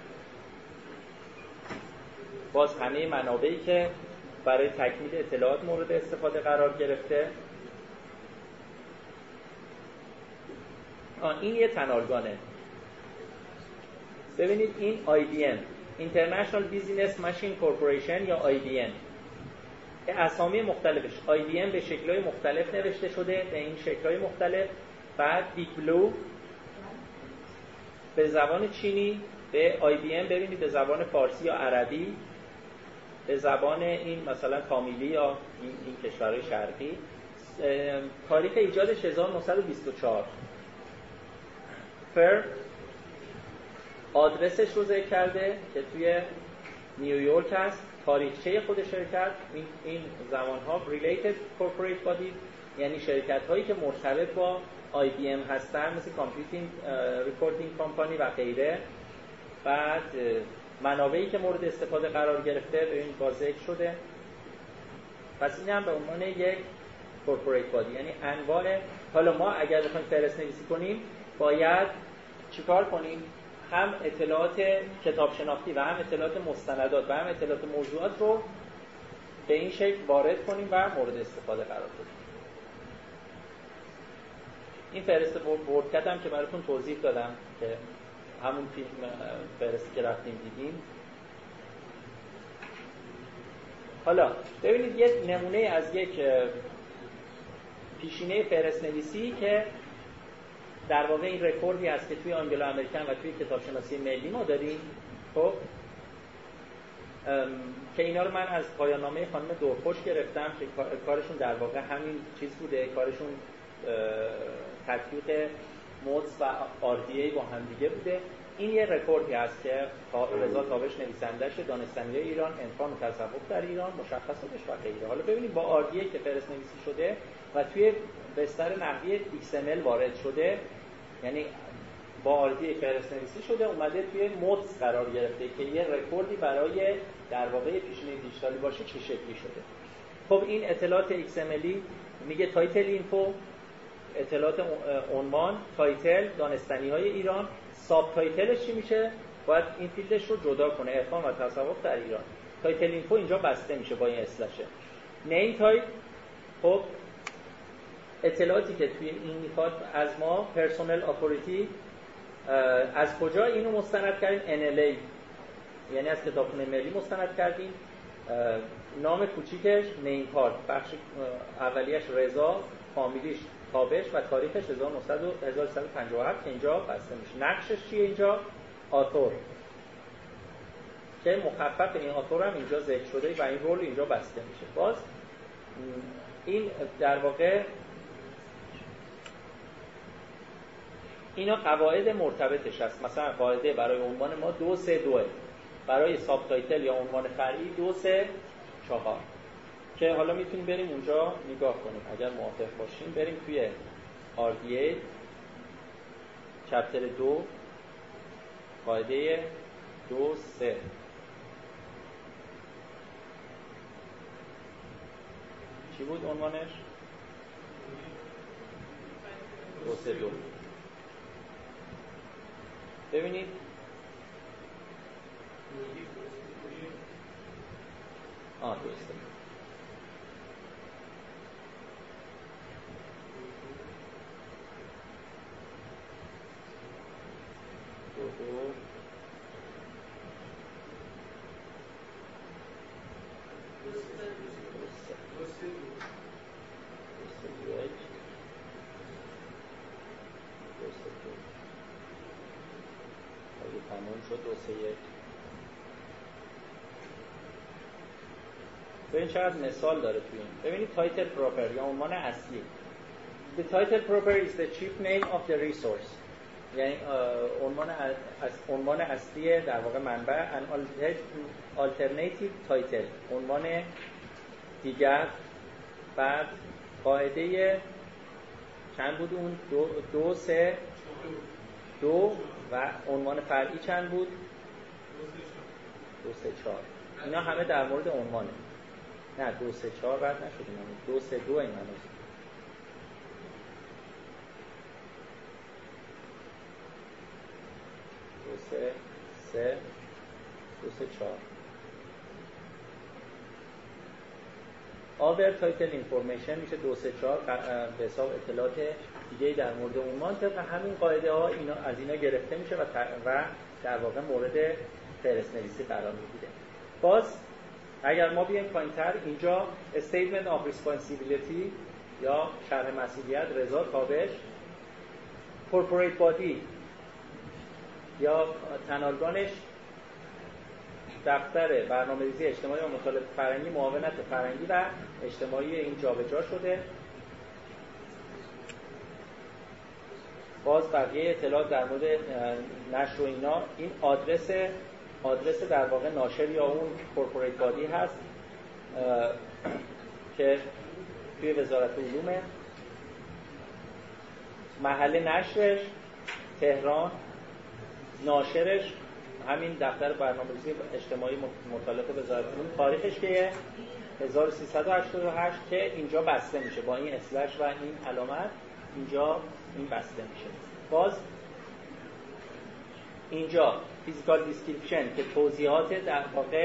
باز همه منابعی که برای تکمیل اطلاعات مورد استفاده قرار گرفته. این یه تنالگانه. ببینید این IBM International Business Machine Corporation یا IBM اسامی مختلفش. IBM به شکل‌های مختلف نوشته شده، به این شکل‌های مختلف. بعد دیپ بلو به زبان چینی، به IBM ببینید به زبان فارسی یا عربی، به زبان این مثلا تامیلی یا این کشورهای شرقی. تاریخ ایجادش 1924. فرم آدرسش رو ذکر کرده که توی نیویورک هست. تاریخچه خود شرکت این زمانها Related Corporate Bodies یعنی شرکت هایی که مرتبط با IBM هستن مثل Computing Reporting Company و غیره. بعد منابعی که مورد استفاده قرار گرفته به این باز ذکر شده. پس این هم به عنوان یک corporate body یعنی انواع. حالا ما اگر بخوایم فهرست نویسی کنیم باید چیکار کنیم؟ هم اطلاعات کتاب شناختی و هم اطلاعات مستندات و هم اطلاعات موضوعات رو به این شکل وارد کنیم و مورد استفاده قرار بدیم. این فهرست وردکت هم که براتون توضیح دادم که همون فیلم فهرستی که رفتیم دیدیم. حالا ببینید یک نمونه از یک پیشینه فهرست نویسی که در واقع این رکوردی است که توی آنگلو امریکن و توی کتابشناسی ملی ما داریم. خب که اینا رو من از پایان نامه خانم دورخوش گرفتم که کارشون در واقع همین چیز بوده. کارشون تطبیق مودز و RDA با هم دیگه بوده. این یه رکوردی هست که رضا تابش نویسنده‌اش، دانستنیای ایران، امکان و تصوف در ایران، مشخصاتش و غیره. حالا ببینید با RDA که فهرست نویسی شده و توی بستر نحوی XML وارد شده، یعنی با RDA فهرست نویسی شده اومده توی مودز قرار گرفته که یه رکوردی برای در واقع پیشینه دیجیتالی باشه چه شکلی شده. خب این اطلاعات XMLی میگه تایتل اینفو، اطلاعات عنوان، تایتل، دانستنی‌های ایران. ساب تایتلش چی میشه؟ باید این فیلدش رو جدا کنه، عرفان و تصوف در ایران. تایتل اینفو اینجا بسته میشه با این اسلشه. نیم تایپ، خب اطلاعاتی که توی این میخواد از ما، پرسونل اتوریتی، از کجا اینو مستند کردیم؟ NLA یعنی از کتابخونه ملی مستند کردیم. نام کوچیکش نیم پارت، بخش اولیش رضا، فامیلیش تابش و تاریخش 1957 که اینجا بسته میشه. نقشش چیه اینجا؟ آتور که مخفف این آتور هم اینجا ذکر شده و این رول اینجا بسته میشه. باز این در واقع اینا قواعد مرتبطش هست. مثلا قاعده برای عنوان ما 2-3-2، برای ساب تایتل یا عنوان فرعی 2-3-4 که حالا میتونیم بریم اونجا نگاه کنیم اگر موافق باشیم. بریم توی RDA چپتر 2 قاعده 2-3. چی بود عنوانش؟ 2-3-2. ببینید درسته. تمام شد 231. ببین چقدر مثال داره توی این. ببینید تایتل پراپر یا عنوان اصلی. The title proper is the chief name of the resource. یعنی عنوان اصلی در واقع منبع. An alternative title عنوان دیگر. بعد قاعده چند بود اون؟ 2 3 2 و عنوان فرعی چند بود؟ 2 3 4. اینا همه در مورد عنوانه. نه 2 3 4 بعد نشد اینا. 2 3 2 این هنوز. 2 3 3 2 3 4. Other title information میشه 2 3 4 به حساب اطلاعات دیگه در مورد عنوان. طبق همین قاعده ها اینا از اینا گرفته میشه و در واقع مورد فهرست نویسی قرار میگیره. باز اگر ما بیایم پایین‌تر اینجا statement of responsibility یا شرح مسئولیت رضا تابش، corporate body یا تنالگانش دفتر برنامه‌ریزی اجتماعی و مطالعات فرهنگی معاونت فرهنگی و اجتماعی این جابجا شده. باز بقیه اطلاعات در مورد نشر و اینا. این آدرس در واقع ناشر یا اون کورپوریت بادی هست که توی وزارت علومه. محل نشرش تهران، ناشرش همین دفتر برنامه‌ریزی اجتماعی مطالعات وزارت علوم. تاریخش که 1388 که اینجا بسته میشه با این اسلش و این علامت اینجا این بسته میشه. باز اینجا فیزیکال دیسکریپشن که توضیحات در واقع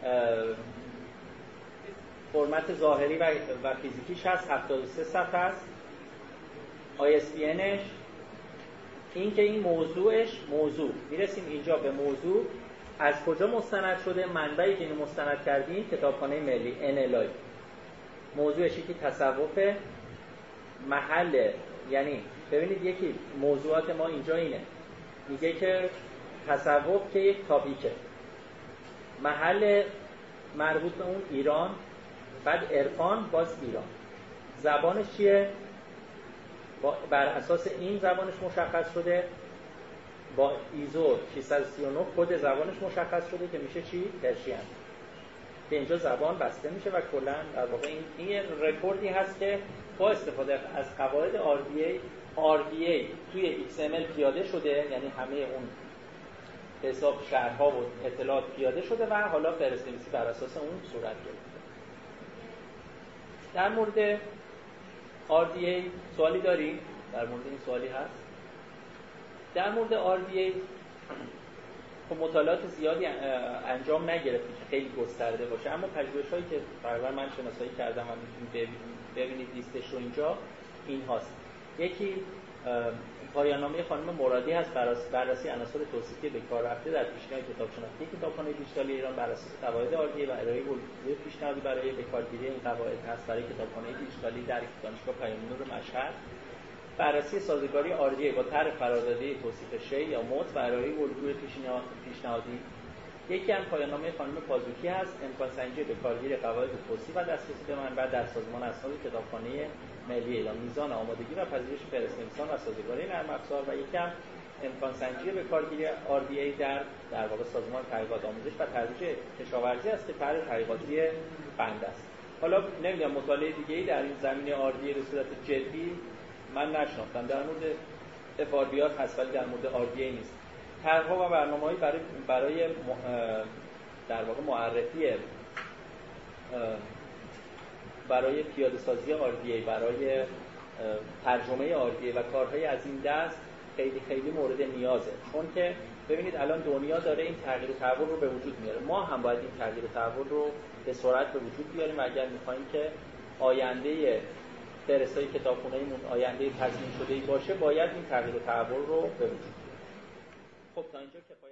فرمت ظاهری و فیزیکیش هست، 73 صفحه است. ISBNش این که این موضوع میرسیم اینجا به موضوع از کجا مستند شده، منبعی که اینو مستند کردیم کتابخانه ملی NLI. موضوعش که تصوف محل، یعنی ببینید یکی موضوعات ما اینجا اینه میگه که تصوف که یک تاپیکه، محل مربوط به اون ایران، بعد عرفان باز ایران. زبانش چیه؟ بر اساس این زبانش مشخص شده، با ایزو 639 کد زبانش مشخص شده که میشه چی؟ پرشین. که اینجا زبان بسته میشه و کلا در واقع این رکوردی هست که با استفاده از قواعد RDA توی XML پیاده شده، یعنی همه اون حساب شهرها و اطلاعات پیاده شده و حالا فهرست‌نویسی بر اساس اون صورت گرفته. در مورد RDA سوالی داری؟ در مورد این سوالی هست؟ در مورد RDA خب مطالعات زیادی انجام نگرفتیم که خیلی گسترده باشه، اما پژوهش‌هایی که تقریبا من شناسایی کردم و میتونید ببینید لیستش رو اینجا این هاست. یکی پایان‌نامه خانم مرادی هست بررسی عناصر توصیفی به کار رفته در پیشنهاد کتابشناسی کتابخانه دیجیتال ایران بر اساس قواعد RDA و ارائه الگوی پیشنهادی برای به کارگیری این قواعد هست برای کتابخانه دیجیتالی در دانشگاه پیام‌نور مشهد. بررسی سازگاری RDA با طرح قراردادی توصیف شیء یا مت و ارائه الگوی پیشنهادی. یکی هم پایان‌نامه خانم پازوکی هست، امکان سنجی به کارگیری قواعد توصیف و دسترسی به منبع در سازمان اسناد کتابخانه ملی ایران، میزان آمادگی و پذیرش فهرست‌نویسان و سازگاری نرم افزار. و یکی هم امکان سنجی به کارگیری RDA در واقع سازمان تحقیقات آموزش و ترویج کشاورزی است که طرح تحقیقاتی بند است. حالا نمیدونم مطالعه دیگه‌ای در این زمینه RDA به صورت جدی من نشناختم. در مورد FRBR هست ولی در مورد RDA نیست. طرح‌ها و برنامه‌هایی برای در واقع معرفی برای پیاده‌سازی RDA، برای ترجمه RDA و کارهای از این دست خیلی مورد نیازه، چون که ببینید الان دنیا داره این تغییر و تحول رو به وجود میاره. ما هم باید این تغییر و تحول رو به سرعت به وجود بیاریم اگر می‌خوایم که آینده فهرست‌های کتابخونه‌مون آینده تضمین شده‌ای باشه. باید این تغییر و تحول رو به وجود بیاریم. خب تا اینجا کفایت